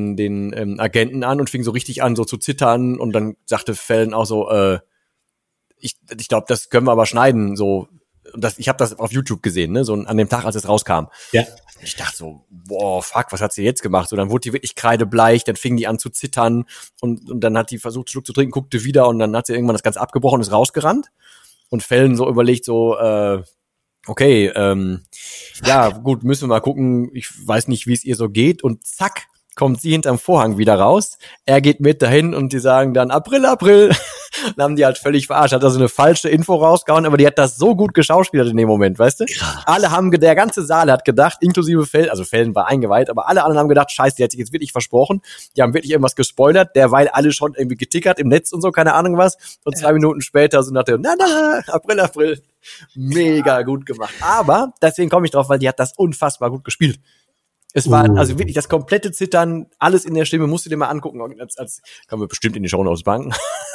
den Agenten an und fing so richtig an, so zu zittern und dann sagte Fallon auch so, ich glaube, das können wir aber schneiden, so. Ich habe das auf YouTube gesehen, ne, so an dem Tag, als es rauskam. Ja. Ich dachte so, boah, fuck, was hat sie jetzt gemacht? So, dann wurde die wirklich kreidebleich, dann fing die an zu zittern und dann hat die versucht, Schluck zu trinken, guckte wieder und dann hat sie irgendwann das Ganze abgebrochen und ist rausgerannt. Und Fallon so überlegt so, okay, ja, gut, müssen wir mal gucken, ich weiß nicht, wie es ihr so geht und zack, kommt sie hinterm Vorhang wieder raus, er geht mit dahin und die sagen dann April, April. Dann haben die halt völlig verarscht, hat da so eine falsche Info rausgehauen, aber die hat das so gut geschauspielert in dem Moment, weißt du? Krass. Der ganze Saal hat gedacht, inklusive Fallon, also Fallon war eingeweiht, aber alle anderen haben gedacht, scheiße, die hat sich jetzt wirklich versprochen, die haben wirklich irgendwas gespoilert, derweil alle schon irgendwie getickert im Netz und so, keine Ahnung was, und 2 Minuten später so nach dem, April, April, mega gut gemacht. Aber, deswegen komme ich drauf, weil die hat das unfassbar gut gespielt. Es war also wirklich das komplette Zittern, alles in der Stimme, musst du dir mal angucken, als können wir bestimmt in die Shownotes packen.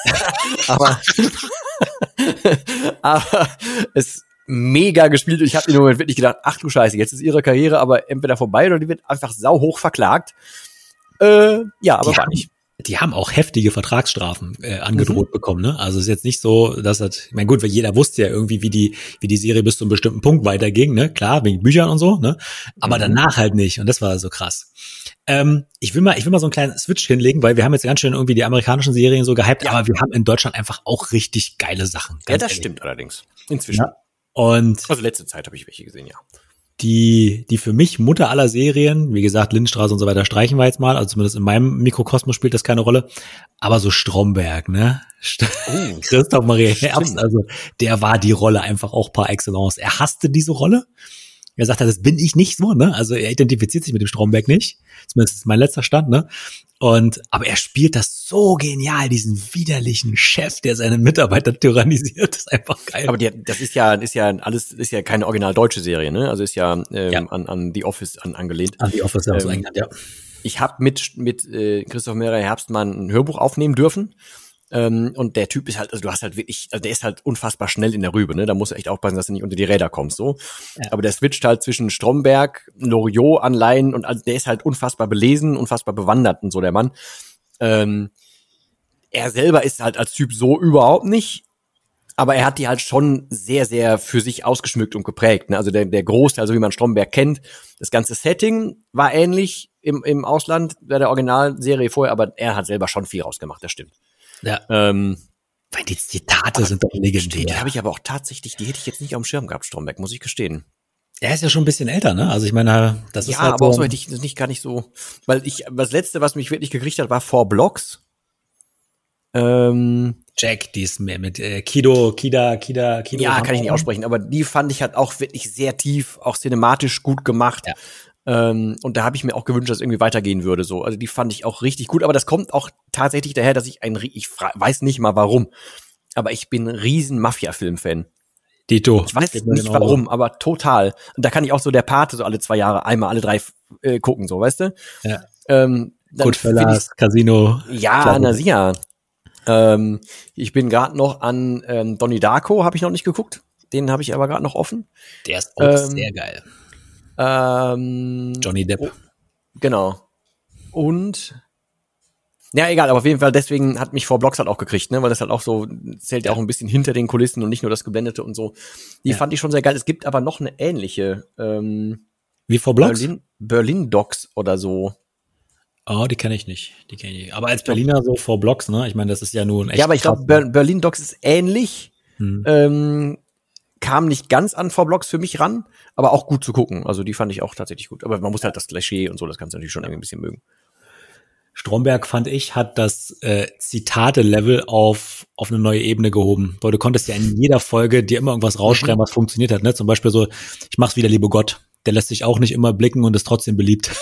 aber es mega gespielt und ich habe im Moment wirklich gedacht, ach du Scheiße, jetzt ist ihre Karriere aber entweder vorbei oder die wird einfach sauhoch verklagt. Ja, aber war nicht. Die haben auch heftige Vertragsstrafen angedroht bekommen, ne? Also es ist jetzt nicht so, dass das, ich meine, gut, weil jeder wusste ja irgendwie, wie die Serie bis zu einem bestimmten Punkt weiterging, ne? Klar, wegen Büchern und so, ne? Aber danach halt nicht. Und das war so krass. Ich will mal so einen kleinen Switch hinlegen, weil wir haben jetzt ganz schön irgendwie die amerikanischen Serien so gehypt, aber wir haben in Deutschland einfach auch richtig geile Sachen. Ja, das stimmt allerdings. Inzwischen. Ja. Und also letzte Zeit habe ich welche gesehen, ja. Die für mich Mutter aller Serien, wie gesagt, Lindenstraße und so weiter, streichen wir jetzt mal, also zumindest in meinem Mikrokosmos spielt das keine Rolle, aber so Stromberg, ne? Christoph Maria Herbst, also der war die Rolle einfach auch par excellence. Er hasste diese Rolle. Er sagt, das bin ich nicht so, ne? Also er identifiziert sich mit dem Stromberg nicht. Zumindest ist mein letzter Stand, ne? Aber er spielt das so genial, diesen widerlichen Chef, der seine Mitarbeiter tyrannisiert. Das ist einfach geil. Aber das ist ja keine original deutsche Serie, ne? Also ist ja, an The Office angelehnt. An The Office, ja, aus England, ja. Ich habe mit Christoph Maria Herbst mal ein Hörbuch aufnehmen dürfen. Und der Typ ist halt, also du hast halt wirklich, also der ist halt unfassbar schnell in der Rübe, ne? Da musst du echt aufpassen, dass du nicht unter die Räder kommst, so. Ja. Aber der switcht halt zwischen Stromberg, Loriot-Anleihen und also der ist halt unfassbar belesen, unfassbar bewandert und so, der Mann. Er selber ist halt als Typ so überhaupt nicht, aber er hat die halt schon sehr, sehr für sich ausgeschmückt und geprägt, ne? Also der Großteil, also wie man Stromberg kennt, das ganze Setting war ähnlich im Ausland bei der Originalserie vorher, aber er hat selber schon viel rausgemacht, das stimmt. Ja. Weil die Zitate sind doch legendär. Die habe ich aber auch tatsächlich, die hätte ich jetzt nicht auf dem Schirm gehabt, Stromberg, muss ich gestehen. Er ist ja schon ein bisschen älter, ne? Also ich meine, das ist halt aber auch so hätte ich das nicht gar nicht so, weil das letzte, was mich wirklich gekriegt hat, war 4 Blocks. Jack, die ist mehr mit Kido. Ja, kann ich nicht aussprechen, aber die fand ich halt auch wirklich sehr tief, auch cinematisch gut gemacht. Ja. Und da habe ich mir auch gewünscht, dass es irgendwie weitergehen würde. So, also die fand ich auch richtig gut. Aber das kommt auch tatsächlich daher, dass ich weiß nicht mal warum, aber ich bin ein riesen Mafia-Film-Fan. Dito. Ich weiß nicht warum, aber total. Und da kann ich auch so der Pate so alle 2 Jahre einmal alle 3 gucken, so, weißt du? Ja. Goodfellas, Casino. Ja, na sicher. Ich bin gerade noch an Donnie Darko, habe ich noch nicht geguckt. Den habe ich aber gerade noch offen. Der ist auch sehr geil. Johnny Depp. Genau. Und ja, egal, aber auf jeden Fall, deswegen hat mich 4 Blocks halt auch gekriegt, ne, weil das halt auch so, zählt ja auch ein bisschen hinter den Kulissen und nicht nur das Geblendete und so. Die fand ich schon sehr geil. Es gibt aber noch eine ähnliche, wie 4 Blocks? Berlin Docs oder so. Oh, die kenne ich nicht. Aber als Berliner so 4 Blocks, ne, ich meine, das ist ja nun echt. Ja, aber ich glaube, Berlin Docs ist ähnlich. Kam nicht ganz an 4 Blocks für mich ran, aber auch gut zu gucken. Also die fand ich auch tatsächlich gut. Aber man muss halt das Klischee und so, das kannst du natürlich schon irgendwie ein bisschen mögen. Stromberg, fand ich, hat das Zitate-Level auf eine neue Ebene gehoben. Weil du konntest ja in jeder Folge dir immer irgendwas rausschreiben, was funktioniert hat. Ne? Zum Beispiel so, ich mach's wieder, liebe Gott. Der lässt sich auch nicht immer blicken und ist trotzdem beliebt.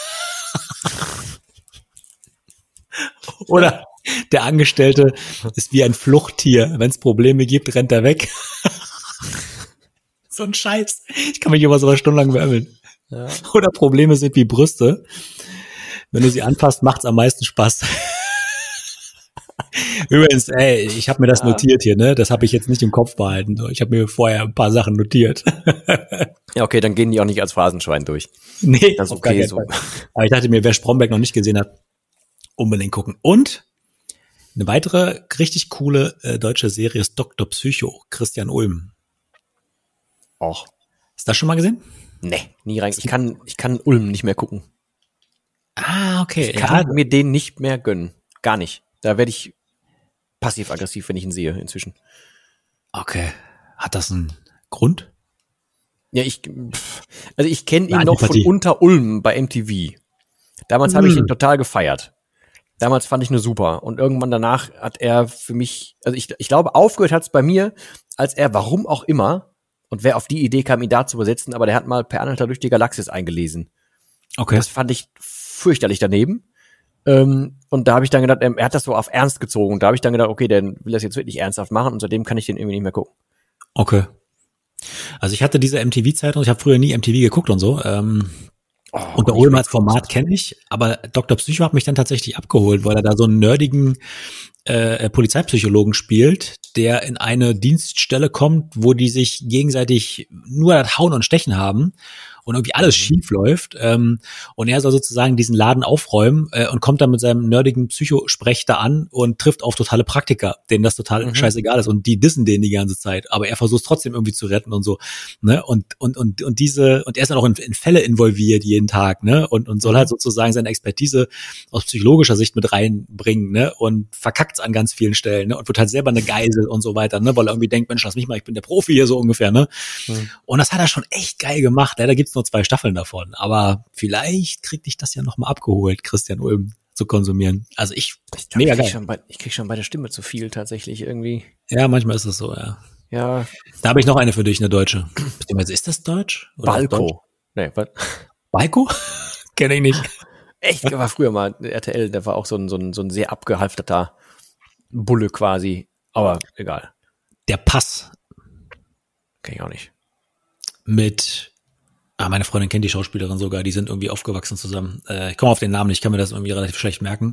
Oder der Angestellte ist wie ein Fluchttier. Wenn es Probleme gibt, rennt er weg. So ein Scheiß. Ich kann mich über sowas stundenlang beömmeln. Ja. Oder Probleme sind wie Brüste. Wenn du sie anfasst, macht's am meisten Spaß. Übrigens, ich habe mir das notiert hier, ne? Das habe ich jetzt nicht im Kopf behalten. Ich habe mir vorher ein paar Sachen notiert. Ja, okay, dann gehen die auch nicht als Phrasenschwein durch. Nee, das ist okay so. Aber ich dachte mir, wer Stromberg noch nicht gesehen hat, unbedingt gucken. Und Eine weitere richtig coole deutsche Serie ist Dr. Psycho, Christian Ulm. Och. Hast du das schon mal gesehen? Nee, nie rein. Ich kann Ulm nicht mehr gucken. Ah, okay. Ich kann mir den nicht mehr gönnen. Gar nicht. Da werde ich passiv-aggressiv, wenn ich ihn sehe inzwischen. Okay. Hat das einen Grund? Ja, ich kenne ihn noch von Unter Ulm bei MTV. Damals habe ich ihn total gefeiert. Damals fand ich nur super. Und irgendwann danach hat er für mich, also ich glaube, aufgehört hat es bei mir, als er, warum auch immer, und wer auf die Idee kam, ihn da zu übersetzen, aber der hat mal Per Anhalter durch die Galaxis eingelesen. Okay. Das fand ich fürchterlich daneben. Und da habe ich dann gedacht, er hat das so auf Ernst gezogen. Und da habe ich dann gedacht, okay, der will das jetzt wirklich ernsthaft machen. Und seitdem kann ich den irgendwie nicht mehr gucken. Okay. Also ich hatte diese MTV-Zeitung, ich habe früher nie MTV geguckt und so. Und der Ulm als Format kenne ich, aber Dr. Psycho hat mich dann tatsächlich abgeholt, weil er da so einen nerdigen Polizeipsychologen spielt, der in eine Dienststelle kommt, wo die sich gegenseitig nur das Hauen und Stechen haben und irgendwie alles schief läuft. Und er soll sozusagen diesen Laden aufräumen und kommt dann mit seinem nerdigen Psychosprech da an und trifft auf totale Praktiker, denen das total scheißegal ist. Und die dissen den die ganze Zeit. Aber er versucht es trotzdem irgendwie zu retten und so. Ne? Und er ist dann auch in Fälle involviert jeden Tag, ne? Und soll halt sozusagen seine Expertise aus psychologischer Sicht mit reinbringen, ne? Und verkackt an ganz vielen Stellen, ne? Und wird halt selber eine Geisel und so weiter, ne? Weil er irgendwie denkt, Mensch, lass mich mal, ich bin der Profi hier so ungefähr, ne? Und das hat er schon echt geil gemacht. Leider gibt's nur 2 Staffeln davon, aber vielleicht krieg ich das ja noch mal abgeholt, Christian Ulm zu konsumieren. Also ich mega geil. Ich krieg schon bei der Stimme zu viel tatsächlich irgendwie. Ja, manchmal ist es so, ja. Ja. Da habe ich noch eine für dich, eine deutsche. Beziehungsweise ist das deutsch? Oder Balko. Nee, was? Balko? Kenn ich nicht. Echt, der war früher mal RTL, der war auch so ein sehr abgehalfterter Bulle quasi. Aber egal. Der Pass. Kenn ich auch nicht. Mit meine Freundin kennt die Schauspielerin sogar, die sind irgendwie aufgewachsen zusammen. Ich komme auf den Namen nicht, ich kann mir das irgendwie relativ schlecht merken.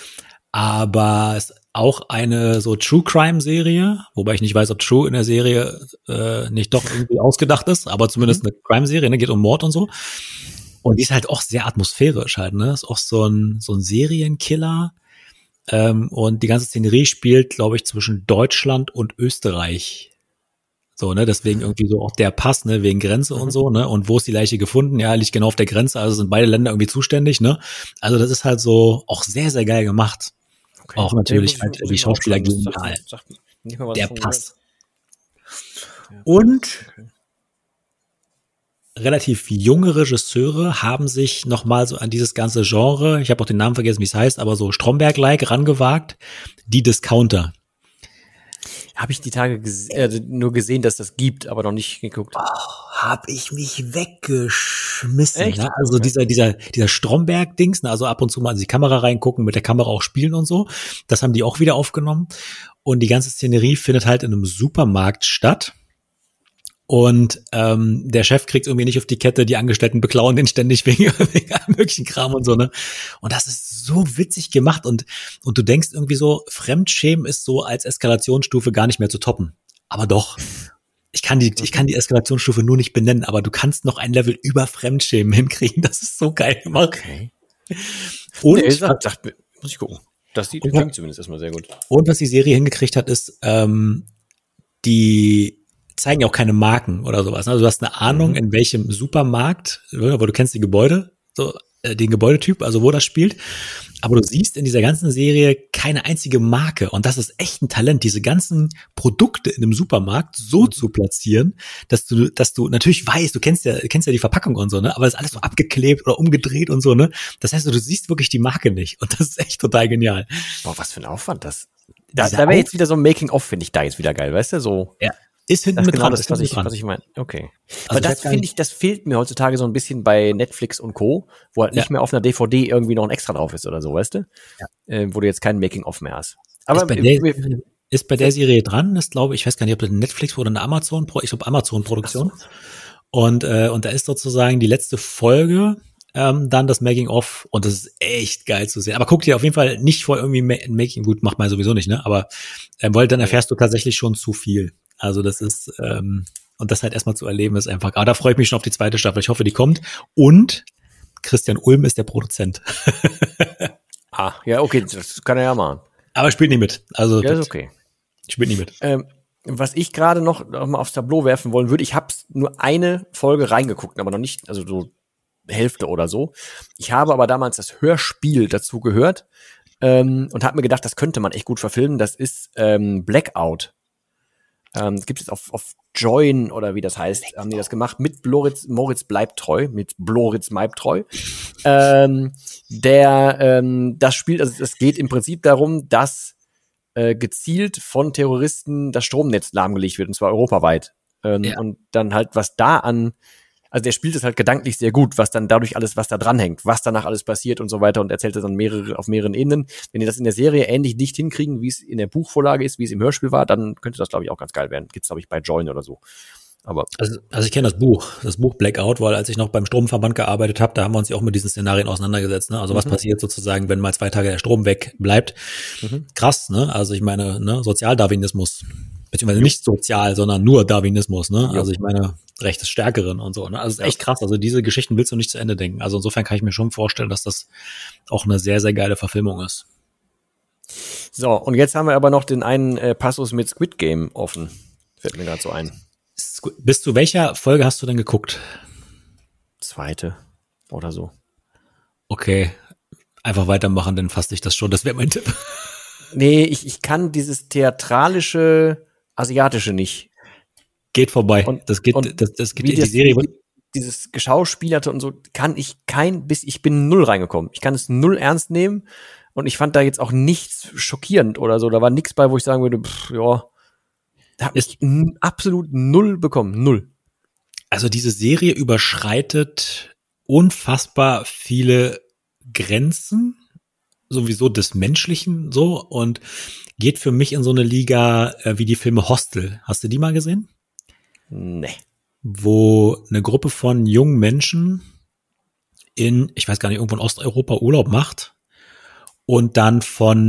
Aber es ist auch eine so True-Crime-Serie, wobei ich nicht weiß, ob True in der Serie nicht doch irgendwie ausgedacht ist, aber zumindest eine Crime-Serie, ne, geht um Mord und so. Und die ist halt auch sehr atmosphärisch halt, ne? Ist auch so ein Serienkiller. Und die ganze Szenerie spielt, glaube ich, zwischen Deutschland und Österreich. So, ne, deswegen irgendwie so auch der Pass, ne, wegen Grenze und so, ne, und wo ist die Leiche gefunden? Ja, liegt genau auf der Grenze, also sind beide Länder irgendwie zuständig, ne. Also das ist halt so auch sehr, sehr geil gemacht. Okay. Auch natürlich halt die Schauspieler genial. Der Pass. Ja, und relativ junge Regisseure haben sich nochmal so an dieses ganze Genre, ich habe auch den Namen vergessen, wie es heißt, aber so Stromberg-like rangewagt, die Discounter. Habe ich die Tage nur gesehen, dass das gibt, aber noch nicht geguckt. Habe ich mich weggeschmissen. Echt? Ne? Also okay. dieser Stromberg-Dings, ne? Also ab und zu mal in die Kamera reingucken, mit der Kamera auch spielen und so. Das haben die auch wieder aufgenommen. Und die ganze Szenerie findet halt in einem Supermarkt statt. Und der Chef kriegt irgendwie nicht auf die Kette, die Angestellten beklauen den ständig wegen allem möglichen Kram und so, ne? Und das ist so witzig gemacht und du denkst irgendwie so, Fremdschämen ist so als Eskalationsstufe gar nicht mehr zu toppen. Aber doch. Ich kann die Eskalationsstufe nur nicht benennen, aber du kannst noch ein Level über Fremdschämen hinkriegen. Das ist so geil gemacht. Okay. Und muss ich gucken. Das klingt zumindest erstmal sehr gut. Und was die Serie hingekriegt hat, ist die zeigen ja auch keine Marken oder sowas. Also du hast eine Ahnung, in welchem Supermarkt, aber du kennst die Gebäude, so den Gebäudetyp, also wo das spielt. Aber du siehst in dieser ganzen Serie keine einzige Marke. Und das ist echt ein Talent, diese ganzen Produkte in einem Supermarkt so zu platzieren, dass du natürlich weißt, du kennst ja die Verpackung und so, ne? Aber das ist alles so abgeklebt oder umgedreht und so, ne? Das heißt, du siehst wirklich die Marke nicht. Und das ist echt total genial. Boah, was für ein Aufwand das. Da wäre jetzt wieder so ein Making-of, finde ich da jetzt wieder geil, weißt du? So. Ja. Ist hinten mit dran. Das ist genau das, was ich meine. Okay. Also aber das finde ich, das fehlt mir heutzutage so ein bisschen bei Netflix und Co., wo halt nicht mehr auf einer DVD irgendwie noch ein Extra drauf ist oder so, weißt du? Ja. Wo du jetzt kein Making-of mehr hast. Aber ist bei der Serie dran, ist glaube ich weiß gar nicht, ob das Netflix oder eine Amazon-Produktion. Und da ist sozusagen die letzte Folge dann das Making-of und das ist echt geil zu sehen. Aber guck dir auf jeden Fall nicht vor irgendwie Making, gut, macht man sowieso nicht, ne? Aber weil dann erfährst du tatsächlich schon zu viel. Also das ist, und das halt erstmal zu erleben ist einfach, aber da freue ich mich schon auf die 2. Staffel. Ich hoffe, die kommt. Und Christian Ulm ist der Produzent. Ja, okay, das kann er ja machen. Aber spielt nicht mit. Also, ja, ist okay. Spielt nicht mit. Was ich gerade noch mal aufs Tableau werfen wollen würde, ich habe nur eine Folge reingeguckt, aber noch nicht, also so Hälfte oder so. Ich habe aber damals das Hörspiel dazu gehört und habe mir gedacht, das könnte man echt gut verfilmen. Das ist Blackout. Das gibt es auf Join oder wie das heißt, haben die das gemacht mit Moritz bleibt treu, mit Bloritz bleibt treu. Das spielt, also es geht im Prinzip darum, dass gezielt von Terroristen das Stromnetz lahmgelegt wird, und zwar europaweit. Und dann halt, was da also der spielt es halt gedanklich sehr gut, was dann dadurch alles, was da dranhängt, was danach alles passiert und so weiter, und erzählt das dann auf mehreren Ebenen. Wenn die das in der Serie ähnlich nicht hinkriegen, wie es in der Buchvorlage ist, wie es im Hörspiel war, dann könnte das, glaube ich, auch ganz geil werden. Gibt's, glaube ich, bei Join oder so. Aber also ich kenne das Buch Blackout, weil als ich noch beim Stromverband gearbeitet habe, da haben wir uns ja auch mit diesen Szenarien auseinandergesetzt. Ne? Also was passiert sozusagen, wenn mal 2 Tage der Strom weg bleibt? Krass, ne? Also ich meine, ne, Sozialdarwinismus, beziehungsweise nicht sozial, sondern nur Darwinismus, ne? Also ich meine, Recht des Stärkeren und so. Ne? Also es ist echt krass. Also diese Geschichten willst du nicht zu Ende denken. Also insofern kann ich mir schon vorstellen, dass das auch eine sehr, sehr geile Verfilmung ist. So, und jetzt haben wir aber noch den einen Passus mit Squid Game offen. Fällt mir gerade so ein. Bis zu welcher Folge hast du denn geguckt? 2. oder so. Okay, einfach weitermachen, dann fasse ich das schon. Das wäre mein Tipp. Nee, ich kann dieses theatralische Asiatische nicht. Geht vorbei. Das geht die Serie. Dieses Geschauspielerte und so kann ich ich bin 0 reingekommen. Ich kann es 0 ernst nehmen und ich fand da jetzt auch nichts schockierend oder so. Da war nichts bei, wo ich sagen würde, da habe ich absolut 0 bekommen. 0. Also diese Serie überschreitet unfassbar viele Grenzen, sowieso des Menschlichen so, und geht für mich in so eine Liga wie die Filme Hostel. Hast du die mal gesehen? Nee. Wo eine Gruppe von jungen Menschen ich weiß gar nicht, irgendwo in Osteuropa Urlaub macht und dann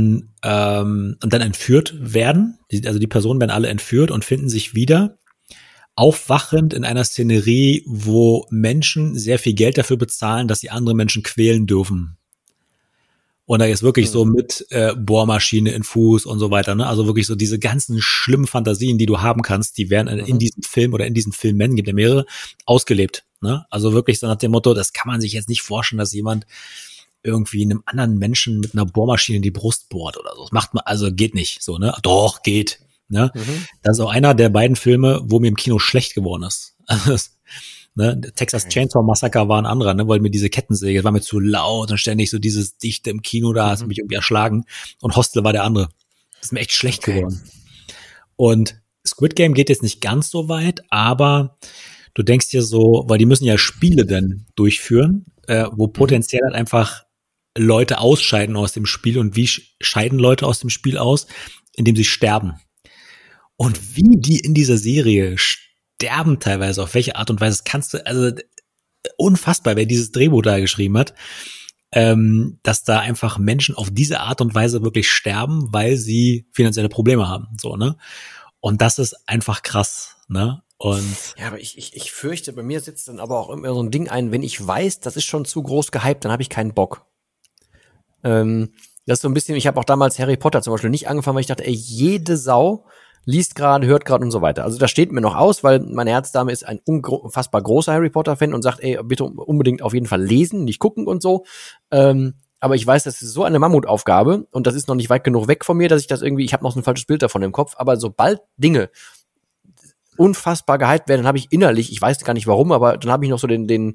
dann entführt werden. Also die Personen werden alle entführt und finden sich wieder aufwachend in einer Szenerie, wo Menschen sehr viel Geld dafür bezahlen, dass sie andere Menschen quälen dürfen. Und da ist wirklich so mit Bohrmaschine in Fuß und so weiter, ne? Also wirklich so diese ganzen schlimmen Fantasien, die du haben kannst, die werden in diesem Film oder in diesen Filmen, gibt ja mehrere, ausgelebt, ne? Also wirklich so nach dem Motto, das kann man sich jetzt nicht vorstellen, dass jemand irgendwie einem anderen Menschen mit einer Bohrmaschine in die Brust bohrt oder so. Das macht man, also geht nicht so, ne? Doch, geht, ne? Das ist auch einer der beiden Filme, wo mir im Kino schlecht geworden ist. Ne? Texas Chainsaw Massacre war ein anderer, ne? Weil mir diese Kettensäge, das war mir zu laut und ständig so dieses Dichte im Kino, da hast du mich irgendwie erschlagen. Und Hostel war der andere. Das ist mir echt schlecht geworden. Und Squid Game geht jetzt nicht ganz so weit, aber du denkst dir so, weil die müssen ja Spiele dann durchführen, wo potenziell halt einfach Leute ausscheiden aus dem Spiel. Und wie scheiden Leute aus dem Spiel aus? Indem sie sterben. Und wie die in dieser Serie sterben teilweise, auf welche Art und Weise, das kannst du, also unfassbar, wer dieses Drehbuch da geschrieben hat, dass da einfach Menschen auf diese Art und Weise wirklich sterben, weil sie finanzielle Probleme haben, so, ne? Und das ist einfach krass, ne? Und ja, aber ich fürchte, bei mir sitzt dann aber auch immer so ein Ding ein, wenn ich weiß, das ist schon zu groß gehypt, dann habe ich keinen Bock. Das ist so ein bisschen, ich habe auch damals Harry Potter zum Beispiel nicht angefangen, weil ich dachte, ey, jede Sau liest gerade, hört gerade und so weiter. Also das steht mir noch aus, weil meine Herzdame ist ein unfassbar großer Harry Potter-Fan und sagt, ey, bitte unbedingt auf jeden Fall lesen, nicht gucken und so. Aber ich weiß, das ist so eine Mammutaufgabe und das ist noch nicht weit genug weg von mir, dass ich das irgendwie, ich habe noch so ein falsches Bild davon im Kopf, aber sobald Dinge unfassbar gehypt werden, dann habe ich innerlich, ich weiß gar nicht warum, aber dann habe ich noch so den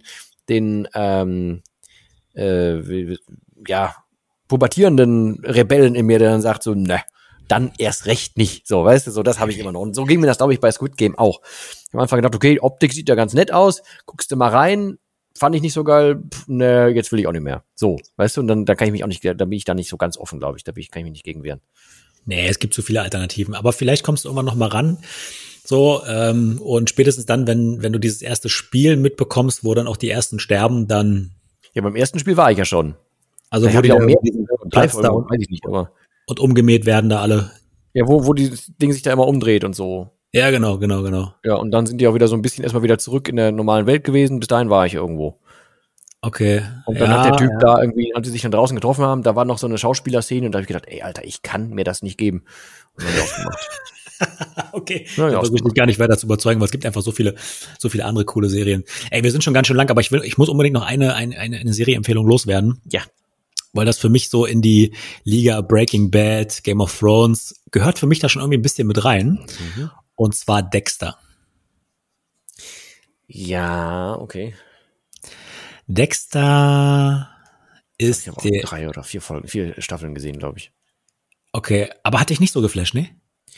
pubertierenden Rebellen in mir, der dann sagt so, ne, dann erst recht nicht. So, weißt du, so das habe ich immer noch. Und so ging mir das, glaube ich, bei Squid Game auch. Ich habe am Anfang gedacht, okay, Optik sieht ja ganz nett aus, guckst du mal rein, fand ich nicht so geil, ne, jetzt will ich auch nicht mehr. So, weißt du, und dann kann ich mich auch nicht, da bin ich da nicht so ganz offen, glaube ich, kann ich mich nicht gegen wehren. Nee, es gibt so viele Alternativen, aber vielleicht kommst du irgendwann noch mal ran. So, und spätestens dann, wenn du dieses erste Spiel mitbekommst, wo dann auch die ersten sterben, dann. Ja, beim ersten Spiel war ich ja schon. Also, wo die auch mehr Platz da und weiß ich nicht, aber. Und umgemäht werden da alle. Ja, wo dieses Ding sich da immer umdreht und so. Ja, genau. Ja, und dann sind die auch wieder so ein bisschen erstmal wieder zurück in der normalen Welt gewesen. Bis dahin war ich irgendwo. Okay. Und dann hat der Typ da irgendwie, als sie sich dann draußen getroffen haben, da war noch so eine Schauspielerszene und da habe ich gedacht, ey, Alter, ich kann mir das nicht geben. Und dann habe ich ausgemacht. Okay, da versuche ich dich gar nicht weiter zu überzeugen, weil es gibt einfach so viele andere coole Serien. Ey, wir sind schon ganz schön lang, aber ich muss unbedingt noch eine Serieempfehlung loswerden. Ja. Weil das für mich so in die Liga Breaking Bad, Game of Thrones gehört für mich da schon irgendwie ein bisschen mit rein. Mhm. Und zwar Dexter. Ja, okay. Dexter ist ich habe auch 3 oder 4 Staffeln gesehen, glaube ich. Okay, aber hat dich nicht so geflasht, ne?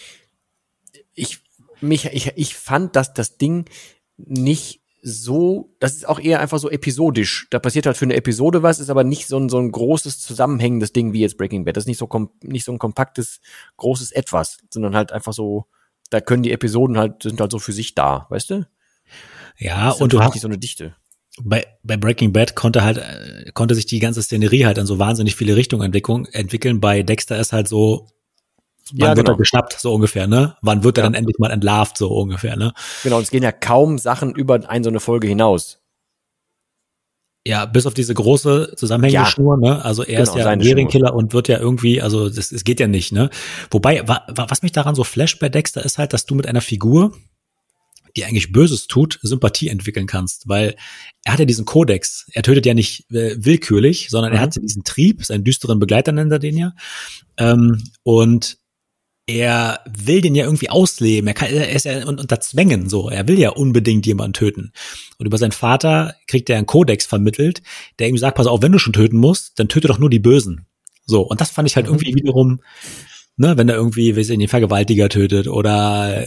Ich fand, dass das Ding nicht so, das ist auch eher einfach so episodisch. Da passiert halt für eine Episode was, ist aber nicht so ein großes zusammenhängendes Ding wie jetzt Breaking Bad. Das ist nicht so ein kompaktes, großes Etwas, sondern halt einfach so, da können die Episoden sind halt so für sich da, weißt du? Ja, und du hast nicht so eine Dichte. Bei Breaking Bad konnte sich die ganze Szenerie halt an so wahnsinnig viele Richtungen entwickeln. Bei Dexter ist halt so, wann wird er geschnappt, so ungefähr, ne? Wann wird er dann endlich mal entlarvt, so ungefähr, ne? Genau, und es gehen ja kaum Sachen über so eine Folge hinaus. Ja, bis auf diese große zusammenhängende Schnur, ne? Also er ist ja ein Serienkiller und wird ja irgendwie, also es geht ja nicht, ne? Wobei, was mich daran so flasht bei Dexter ist halt, dass du mit einer Figur, die eigentlich Böses tut, Sympathie entwickeln kannst, weil er hat ja diesen Kodex. Er tötet ja nicht willkürlich, sondern er hat diesen Trieb, seinen düsteren Begleiter nennt er den ja, und er will den ja irgendwie ausleben. Er ist ja unter Zwängen so. Er will ja unbedingt jemanden töten. Und über seinen Vater kriegt er einen Kodex vermittelt, der ihm sagt, pass auf, wenn du schon töten musst, dann töte doch nur die Bösen. So. Und das fand ich halt irgendwie wiederum, ne, wenn er irgendwie, weiß ich nicht, Vergewaltiger tötet oder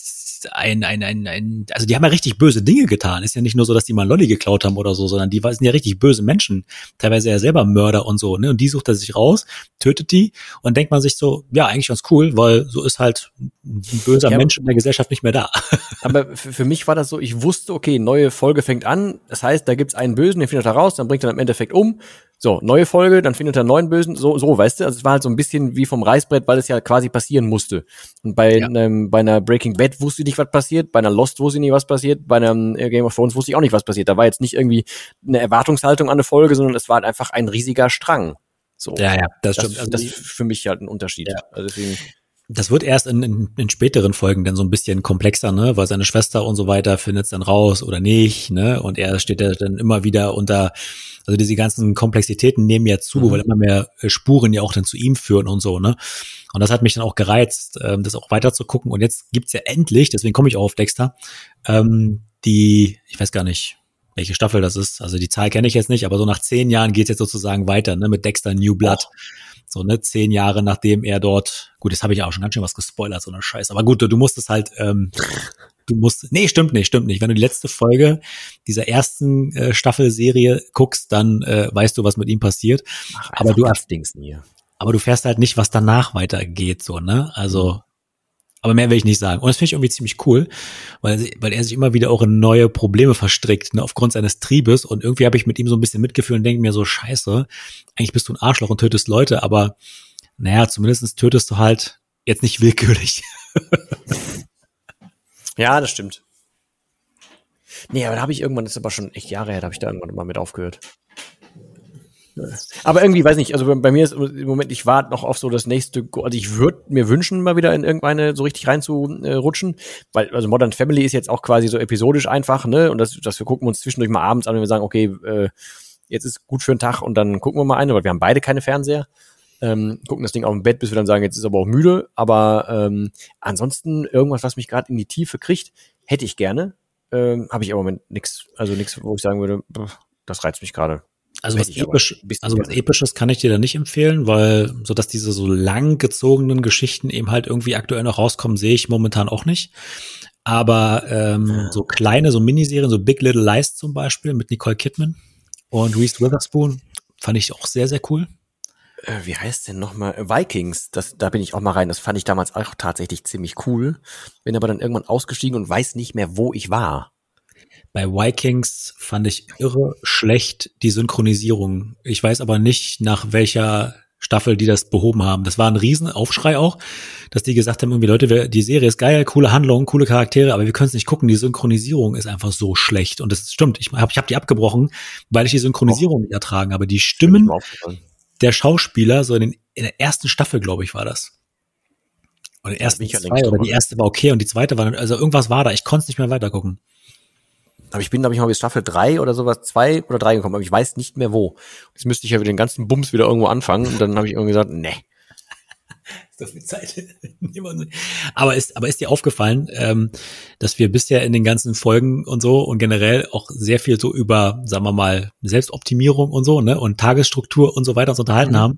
also die haben ja richtig böse Dinge getan. Ist ja nicht nur so, dass die mal Lolli geklaut haben oder so, sondern die sind ja richtig böse Menschen. Teilweise ja selber Mörder und so, ne? Und die sucht er sich raus, tötet die und denkt man sich so, ja, eigentlich ganz cool, weil so ist halt ein böser Mensch in der Gesellschaft nicht mehr da. Aber für mich war das so, ich wusste, okay, neue Folge fängt an. Das heißt, da gibt's einen Bösen, den findet er raus, dann bringt er im Endeffekt um. So, neue Folge, dann findet er einen neuen Bösen, so, weißt du? Also es war halt so ein bisschen wie vom Reißbrett, weil es ja quasi passieren musste. Und bei einer Breaking Bad wusste ich nicht, was passiert, bei einer Lost wusste ich nicht, was passiert, bei einer Game of Thrones wusste ich auch nicht, was passiert. Da war jetzt nicht irgendwie eine Erwartungshaltung an eine Folge, sondern es war halt einfach ein riesiger Strang. So. Ja, das stimmt. Also das ist für mich halt ein Unterschied. Ja. Also deswegen. Das wird erst in späteren Folgen dann so ein bisschen komplexer, ne, weil seine Schwester und so weiter findet es dann raus oder nicht, ne, und er steht ja dann immer wieder unter, also diese ganzen Komplexitäten nehmen ja zu, weil immer mehr Spuren ja auch dann zu ihm führen und so, ne, und das hat mich dann auch gereizt, das auch weiter zu gucken und jetzt gibt's ja endlich, deswegen komme ich auch auf Dexter, ich weiß gar nicht, welche Staffel das ist, also die Zahl kenne ich jetzt nicht, aber so nach 10 Jahren geht's jetzt sozusagen weiter, ne, mit Dexter New Blood. So, ne, 10 Jahre nachdem er dort, gut, jetzt habe ich ja auch schon ganz schön was gespoilert, so eine Scheiße. Aber gut, du musst es halt, nee, stimmt nicht. Wenn du die letzte Folge dieser ersten Staffelserie guckst, dann weißt du, was mit ihm passiert. Aber du fährst halt nicht, was danach weitergeht, so, ne, also, aber mehr will ich nicht sagen. Und das finde ich irgendwie ziemlich cool, weil er sich immer wieder auch in neue Probleme verstrickt, ne, aufgrund seines Triebes. Und irgendwie habe ich mit ihm so ein bisschen mitgefühlt und denke mir so, scheiße, eigentlich bist du ein Arschloch und tötest Leute, aber naja, zumindest tötest du halt jetzt nicht willkürlich. Ja, das stimmt. Nee, aber da habe ich irgendwann, das ist aber schon echt Jahre her, da habe ich da irgendwann mal mit aufgehört. Aber irgendwie, weiß nicht, also bei mir ist im Moment, ich warte noch auf so das nächste, also ich würde mir wünschen, mal wieder in irgendeine so richtig reinzurutschen, weil, also Modern Family ist jetzt auch quasi so episodisch einfach, ne, und das wir gucken uns zwischendurch mal abends an, wenn wir sagen, okay, jetzt ist gut für einen Tag und dann gucken wir mal eine, weil wir haben beide keine Fernseher, gucken das Ding auf dem Bett, bis wir dann sagen, jetzt ist aber auch müde, aber ansonsten irgendwas, was mich gerade in die Tiefe kriegt, hätte ich gerne, habe ich aber im Moment nichts, wo ich sagen würde, das reizt mich gerade. Also was Episches kann ich dir da nicht empfehlen, weil so dass diese so lang gezogenen Geschichten eben halt irgendwie aktuell noch rauskommen, sehe ich momentan auch nicht. Aber so kleine, so Miniserien, so Big Little Lies zum Beispiel mit Nicole Kidman und Reese Witherspoon fand ich auch sehr, sehr cool. Wie heißt denn nochmal? Vikings, da bin ich auch mal rein. Das fand ich damals auch tatsächlich ziemlich cool. Bin aber dann irgendwann ausgestiegen und weiß nicht mehr, wo ich war. Bei Vikings fand ich irre schlecht die Synchronisierung. Ich weiß aber nicht, nach welcher Staffel, die das behoben haben. Das war ein Riesenaufschrei auch, dass die gesagt haben, irgendwie Leute, die Serie ist geil, coole Handlung, coole Charaktere, aber wir können es nicht gucken, die Synchronisierung ist einfach so schlecht. Und das stimmt, ich hab die abgebrochen, weil ich die Synchronisierung nicht ertragen habe. Die Stimmen der Schauspieler, so in der ersten Staffel, glaube ich, war das. Oder die ersten zwei, oder die erste war okay und die zweite war, also irgendwas war da, ich konnte es nicht mehr weitergucken. Aber ich bin, glaube ich, mal bis Staffel 3 oder sowas, 2 oder 3 gekommen, aber ich weiß nicht mehr wo. Jetzt müsste ich ja wieder den ganzen Bums wieder irgendwo anfangen und dann habe ich irgendwie gesagt, nee. So viel Zeit. Aber ist dir aufgefallen, dass wir bisher in den ganzen Folgen und so und generell auch sehr viel so über, sagen wir mal, Selbstoptimierung und so, ne, und Tagesstruktur und so weiter uns unterhalten haben.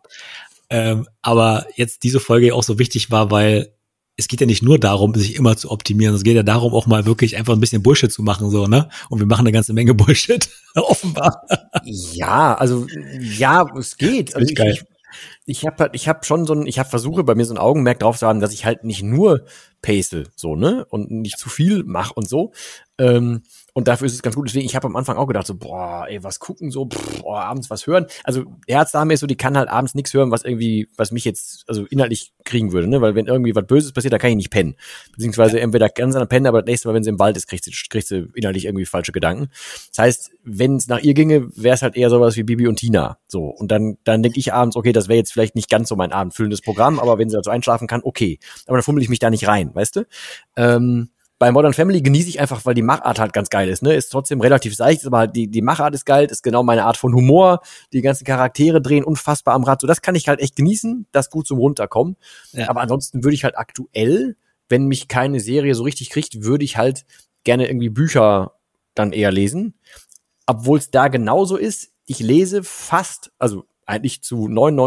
Aber jetzt diese Folge auch so wichtig war, weil es geht ja nicht nur darum, sich immer zu optimieren, es geht ja darum, auch mal wirklich einfach ein bisschen Bullshit zu machen, so, ne? Und wir machen eine ganze Menge Bullshit, offenbar. Ja, also, ja, es geht. Also ich habe schon versuche bei mir so ein Augenmerk drauf zu haben, dass ich halt nicht nur pace, so, ne? Und nicht zu viel mache und so. Und dafür ist es ganz gut. Deswegen, ich habe am Anfang auch gedacht, so, boah, ey, was gucken, so, abends was hören. Also, Herzdame ist so, die kann halt abends nichts hören, was mich jetzt, also inhaltlich kriegen würde, ne? Weil wenn irgendwie was Böses passiert, da kann ich nicht pennen. Beziehungsweise entweder kann sie dann pennen, aber das nächste Mal, wenn sie im Wald ist, kriegt sie inhaltlich irgendwie falsche Gedanken. Das heißt, wenn es nach ihr ginge, wäre es halt eher sowas wie Bibi und Tina. So. Und dann denke ich abends, okay, das wäre jetzt vielleicht nicht ganz so mein abendfüllendes Programm, aber wenn sie dazu einschlafen kann, okay. Aber dann fummel ich mich da nicht rein, weißt du? Bei Modern Family genieße ich einfach, weil die Machart halt ganz geil ist, ne? Ist trotzdem relativ seicht, aber halt die Machart ist geil, ist genau meine Art von Humor. Die ganzen Charaktere drehen unfassbar am Rad. So, das kann ich halt echt genießen, das gut zum Runterkommen. Ja. Aber ansonsten würde ich halt aktuell, wenn mich keine Serie so richtig kriegt, würde ich halt gerne irgendwie Bücher dann eher lesen. Obwohl es da genauso ist, ich lese fast, also eigentlich zu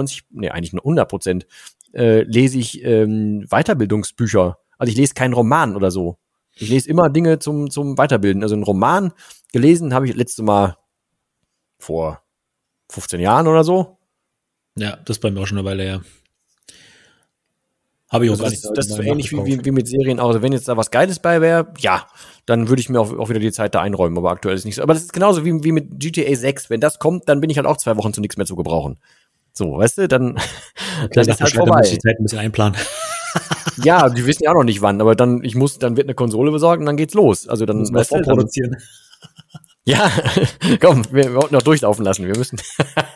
100%, lese ich Weiterbildungsbücher. Also ich lese keinen Roman oder so. Ich lese immer Dinge zum Weiterbilden. Also einen Roman gelesen habe ich letzte Mal vor 15 Jahren oder so. Ja, das ist bei mir auch schon eine Weile her. Habe ich auch gar nicht. Das ist so ähnlich wie mit Serien auch. Also wenn jetzt da was Geiles bei wäre, ja, dann würde ich mir auch wieder die Zeit da einräumen. Aber aktuell ist nicht so. Aber das ist genauso wie mit GTA 6. Wenn das kommt, dann bin ich halt auch 2 Wochen zu nichts mehr zu gebrauchen. So, weißt du, dann, okay, dann ist halt vorbei. Muss die Zeit ein bisschen einplanen. Ja, die wissen ja auch noch nicht wann, aber dann wird eine Konsole besorgt und dann geht's los. Also dann müssen wir vorproduzieren. Ja, komm, wir wollten noch durchlaufen lassen. Wir müssen.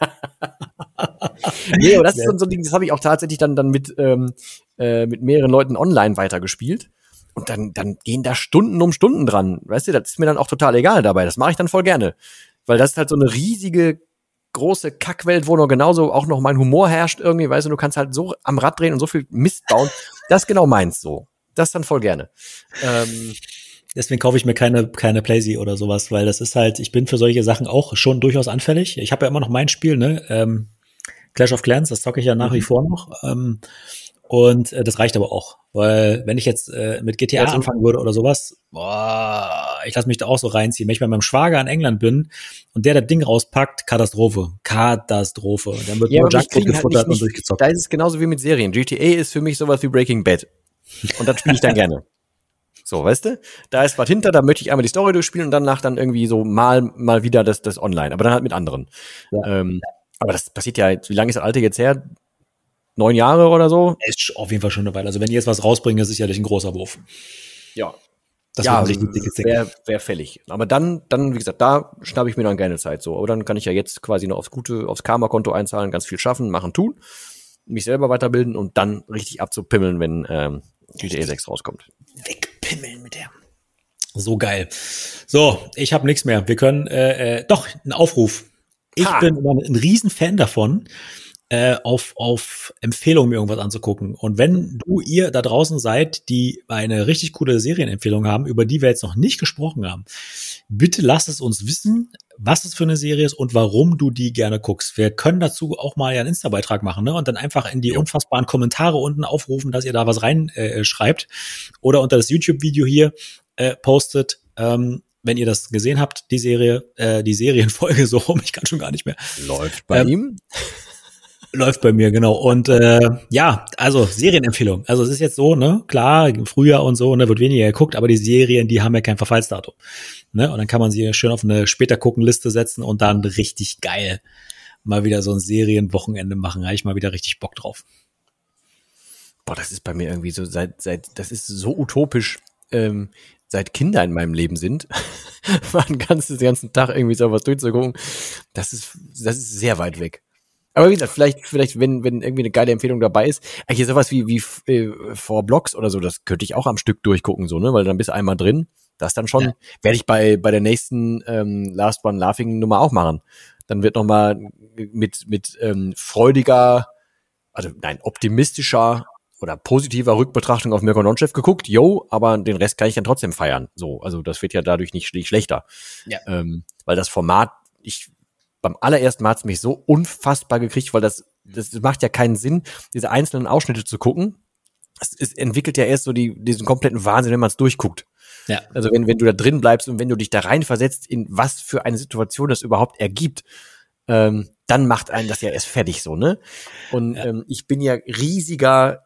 Nee, aber das ist so ein Ding, das habe ich auch tatsächlich dann mit mehreren Leuten online weitergespielt. Und dann gehen da Stunden um Stunden dran. Weißt du, das ist mir dann auch total egal dabei. Das mache ich dann voll gerne. Weil das ist halt so eine riesige große Kackwelt, wo noch genauso auch noch mein Humor herrscht irgendwie, weißt du, kannst halt so am Rad drehen und so viel Mist bauen. Das ist genau meins so. Das dann voll gerne. Deswegen kaufe ich mir keine Playsee oder sowas, weil das ist halt, ich bin für solche Sachen auch schon durchaus anfällig. Ich habe ja immer noch mein Spiel, ne? Clash of Clans, das zocke ich ja nach wie vor noch. Und das reicht aber auch, weil wenn ich jetzt mit GTA anfangen würde oder sowas, ich lasse mich da auch so reinziehen. Wenn ich bei meinem Schwager in England bin und der das Ding rauspackt, Katastrophe. Und dann wird nur Junkfood gefuttert und durchgezockt. Da ist es genauso wie mit Serien. GTA ist für mich sowas wie Breaking Bad. Und das spiele ich dann gerne. So, weißt du? Da ist was hinter, da möchte ich einmal die Story durchspielen und danach dann irgendwie so mal wieder das online. Aber dann halt mit anderen. Ja. Aber das passiert ja, wie lange ist das Alte jetzt her? 9 Jahre oder so? Ist auf jeden Fall schon eine Weile. Also wenn die jetzt was rausbringen, ist sicherlich ein großer Wurf. Ja. Das wäre fällig. Aber dann, wie gesagt, da schnappe ich mir dann gerne Zeit so. Aber dann kann ich ja jetzt quasi noch aufs Karma-Konto einzahlen, ganz viel schaffen, machen, tun, mich selber weiterbilden und dann richtig abzupimmeln, wenn GTA 6 rauskommt. Wegpimmeln mit der. So geil. So, ich habe nichts mehr. Wir können doch einen Aufruf. Ich bin immer ein Riesenfan davon, auf Empfehlungen mir irgendwas anzugucken. Und wenn ihr da draußen seid, die eine richtig coole Serienempfehlung haben, über die wir jetzt noch nicht gesprochen haben, bitte lasst es uns wissen, was es für eine Serie ist und warum du die gerne guckst. Wir können dazu auch mal einen Insta-Beitrag machen, ne? Und dann einfach in die unfassbaren Kommentare unten aufrufen, dass ihr da was reinschreibt oder unter das YouTube-Video hier postet, wenn ihr das gesehen habt, die Serienfolge so rum, ich kann schon gar nicht mehr. Läuft bei ihm? Läuft bei mir, genau. Und also Serienempfehlung. Also es ist jetzt so, ne, klar, im Frühjahr und so, ne, wird weniger geguckt, aber die Serien, die haben ja kein Verfallsdatum. Ne? Und dann kann man sie schön auf eine später gucken Liste setzen und dann richtig geil mal wieder so ein Serienwochenende machen. Da habe ich mal wieder richtig Bock drauf. Boah, das ist bei mir irgendwie so, das ist so utopisch, seit Kinder in meinem Leben sind, mal den ganzen Tag irgendwie so was durchzugucken, das ist sehr weit weg. Aber wie gesagt, vielleicht, wenn irgendwie eine geile Empfehlung dabei ist, hier sowas wie 4 Blocks oder so, das könnte ich auch am Stück durchgucken, so, ne, weil dann bist du einmal drin, das dann schon, werde ich bei der nächsten, Last One Laughing Nummer auch machen. Dann wird nochmal mit freudiger, also nein, optimistischer oder positiver Rückbetrachtung auf Mirko Nonchev geguckt, aber den Rest kann ich dann trotzdem feiern. So, also das wird ja dadurch nicht schlechter. Ja. Weil das Format, beim allerersten Mal hat's mich so unfassbar gekriegt, weil das macht ja keinen Sinn, diese einzelnen Ausschnitte zu gucken. Es entwickelt ja erst so diesen kompletten Wahnsinn, wenn man es durchguckt. Ja. Also wenn du da drin bleibst und wenn du dich da reinversetzt, in was für eine Situation das überhaupt ergibt, dann macht einen das ja erst fertig so, ne? Und ich bin ja riesiger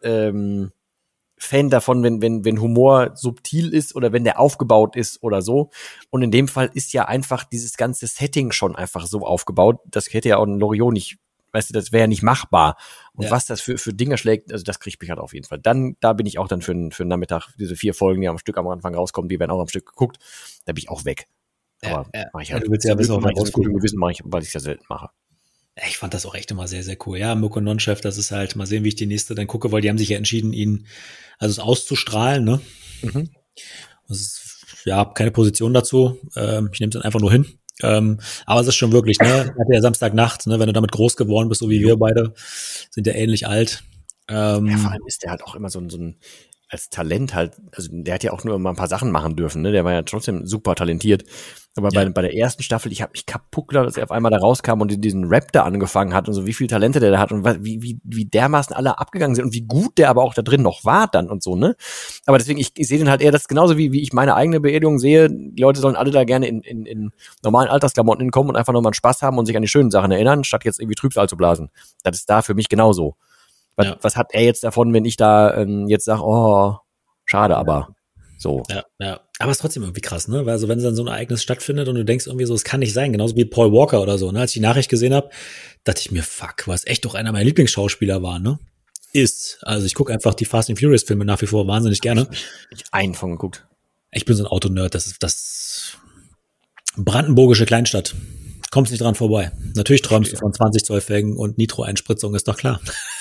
Fan davon, wenn Humor subtil ist oder wenn der aufgebaut ist oder so. Und in dem Fall ist ja einfach dieses ganze Setting schon einfach so aufgebaut, das hätte ja auch ein Loriot nicht, weißt du, das wäre ja nicht machbar. Und was das für Dinger schlägt, also das kriegt mich halt auf jeden Fall. Da bin ich auch dann für einen Nachmittag, diese 4 Folgen, die am Stück am Anfang rauskommen, die werden auch am Stück geguckt, da bin ich auch weg. Aber mach ich halt. Du willst ja wissen, aus gutem Gewissen mache ich, weil ich es ja selten mache. Ich fand das auch echt immer sehr, sehr cool. Ja, Mirko Nonchev, das ist halt, mal sehen, wie ich die nächste dann gucke, weil die haben sich ja entschieden, ihn, also es auszustrahlen, ne? Mhm. Das ist, ja, keine Position dazu. Ich nehme es dann einfach nur hin. Aber es ist schon wirklich, ne? Hatte ja Samstagnacht, ne? Wenn du damit groß geworden bist, so wie wir beide, sind ja ähnlich alt. Ja, vor allem ist der halt auch immer so ein als Talent halt, also der hat ja auch nur mal ein paar Sachen machen dürfen, ne? Der war ja trotzdem super talentiert. Aber bei der ersten Staffel, ich habe mich kaputt gedacht, als er auf einmal da rauskam und diesen Rap da angefangen hat und so, wie viel Talente der da hat und wie dermaßen alle abgegangen sind und wie gut der aber auch da drin noch war dann und so, ne? Aber deswegen, ich sehe den halt eher, das ist genauso wie ich meine eigene Beerdigung sehe, die Leute sollen alle da gerne in normalen Alltagsklamotten hinkommen und einfach nochmal einen Spaß haben und sich an die schönen Sachen erinnern, statt jetzt irgendwie Trübsal zu blasen. Das ist da für mich genauso. Was hat er jetzt davon, wenn ich da jetzt sage, oh, schade, aber so. Ja. Aber es ist trotzdem irgendwie krass, ne? Weil also wenn dann so ein Ereignis stattfindet und du denkst irgendwie so, es kann nicht sein, genauso wie Paul Walker oder so, ne? Als ich die Nachricht gesehen habe, dachte ich mir, fuck, was echt doch einer meiner Lieblingsschauspieler war, ne? Also ich gucke einfach die Fast and Furious Filme nach wie vor wahnsinnig gerne. Ich einen von geguckt. Ich bin so ein Autonerd, das ist das brandenburgische Kleinstadt. Kommst nicht dran vorbei. Natürlich träumst du von 20 Zoll Felgen und Nitro-Einspritzung, ist doch klar.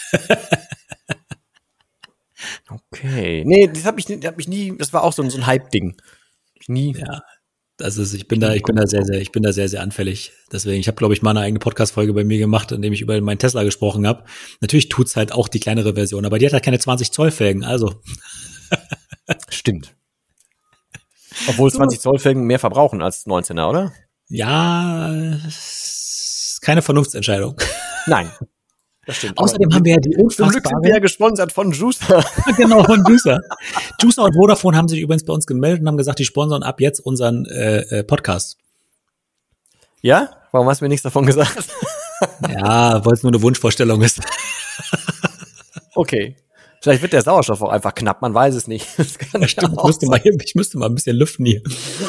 Okay. Nee, das hab ich nie, das war auch so ein Hype-Ding. Nie. Ja. Also ich bin da sehr, sehr anfällig. Deswegen, ich habe, glaube ich, mal eine eigene Podcast-Folge bei mir gemacht, in dem ich über meinen Tesla gesprochen habe. Natürlich tut's halt auch die kleinere Version, aber die hat halt keine 20 Zoll Felgen, also. Stimmt. Obwohl 20 Zoll Felgen mehr verbrauchen als 19er, oder? Ja, ist keine Vernunftsentscheidung. Nein. Das stimmt. Außerdem haben wir ja die unfassbare... Zum Glück sind wir ja gesponsert von Juicer. Genau, von Juicer. Juicer und Vodafone haben sich übrigens bei uns gemeldet und haben gesagt, die sponsern ab jetzt unseren Podcast. Ja? Warum hast du mir nichts davon gesagt? Ja, weil es nur eine Wunschvorstellung ist. Okay. Vielleicht wird der Sauerstoff auch einfach knapp, man weiß es nicht. Das kann stimmt, ich müsste mal ein bisschen lüften hier.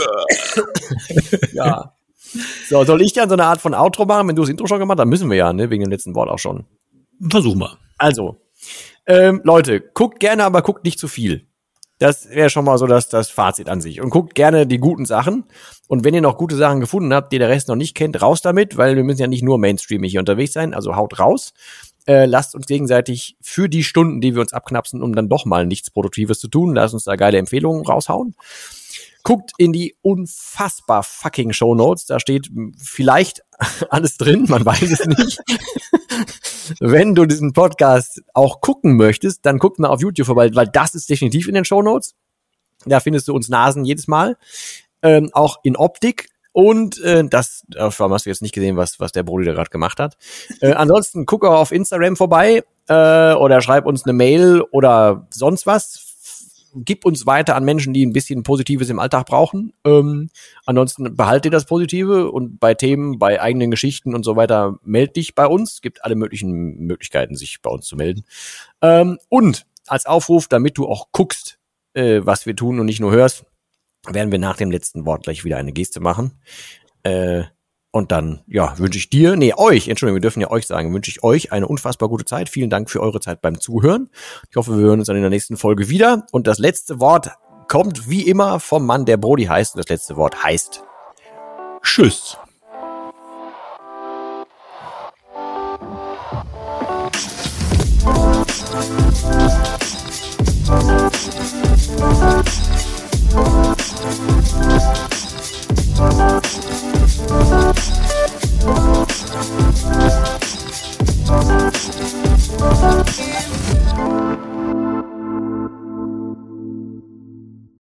Ja. So, soll ich dann so eine Art von Outro machen, wenn du das Intro schon gemacht hast? Dann müssen wir ja, ne, wegen dem letzten Wort auch schon. Versuchen wir. Also, Leute, guckt gerne, aber guckt nicht zu viel. Das wäre schon mal so das Fazit an sich. Und guckt gerne die guten Sachen. Und wenn ihr noch gute Sachen gefunden habt, die der Rest noch nicht kennt, raus damit, weil wir müssen ja nicht nur mainstreamig hier unterwegs sein. Also haut raus. Lasst uns gegenseitig für die Stunden, die wir uns abknapsen, um dann doch mal nichts Produktives zu tun, lasst uns da geile Empfehlungen raushauen. Guckt in die unfassbar fucking Shownotes. Da steht vielleicht alles drin, man weiß es nicht. Wenn du diesen Podcast auch gucken möchtest, dann guck mal auf YouTube vorbei, weil das ist definitiv in den Shownotes. Da findest du uns Nasen jedes Mal. Auch in Optik. Und warum hast du jetzt nicht gesehen, was der Brody da gerade gemacht hat. Ansonsten guck auch auf Instagram vorbei oder schreib uns eine Mail oder sonst was. Gib uns weiter an Menschen, die ein bisschen Positives im Alltag brauchen. Ansonsten behalte das Positive und bei Themen, bei eigenen Geschichten und so weiter, meld dich bei uns. Es gibt alle möglichen Möglichkeiten, sich bei uns zu melden. Und als Aufruf, damit du auch guckst, was wir tun und nicht nur hörst, werden wir nach dem letzten Wort gleich wieder eine Geste machen. Und dann, ja, wünsche ich dir, euch, Entschuldigung, wir dürfen ja euch sagen, wünsche ich euch eine unfassbar gute Zeit. Vielen Dank für eure Zeit beim Zuhören. Ich hoffe, wir hören uns dann in der nächsten Folge wieder. Und das letzte Wort kommt wie immer vom Mann, der Brody heißt. Und das letzte Wort heißt Tschüss.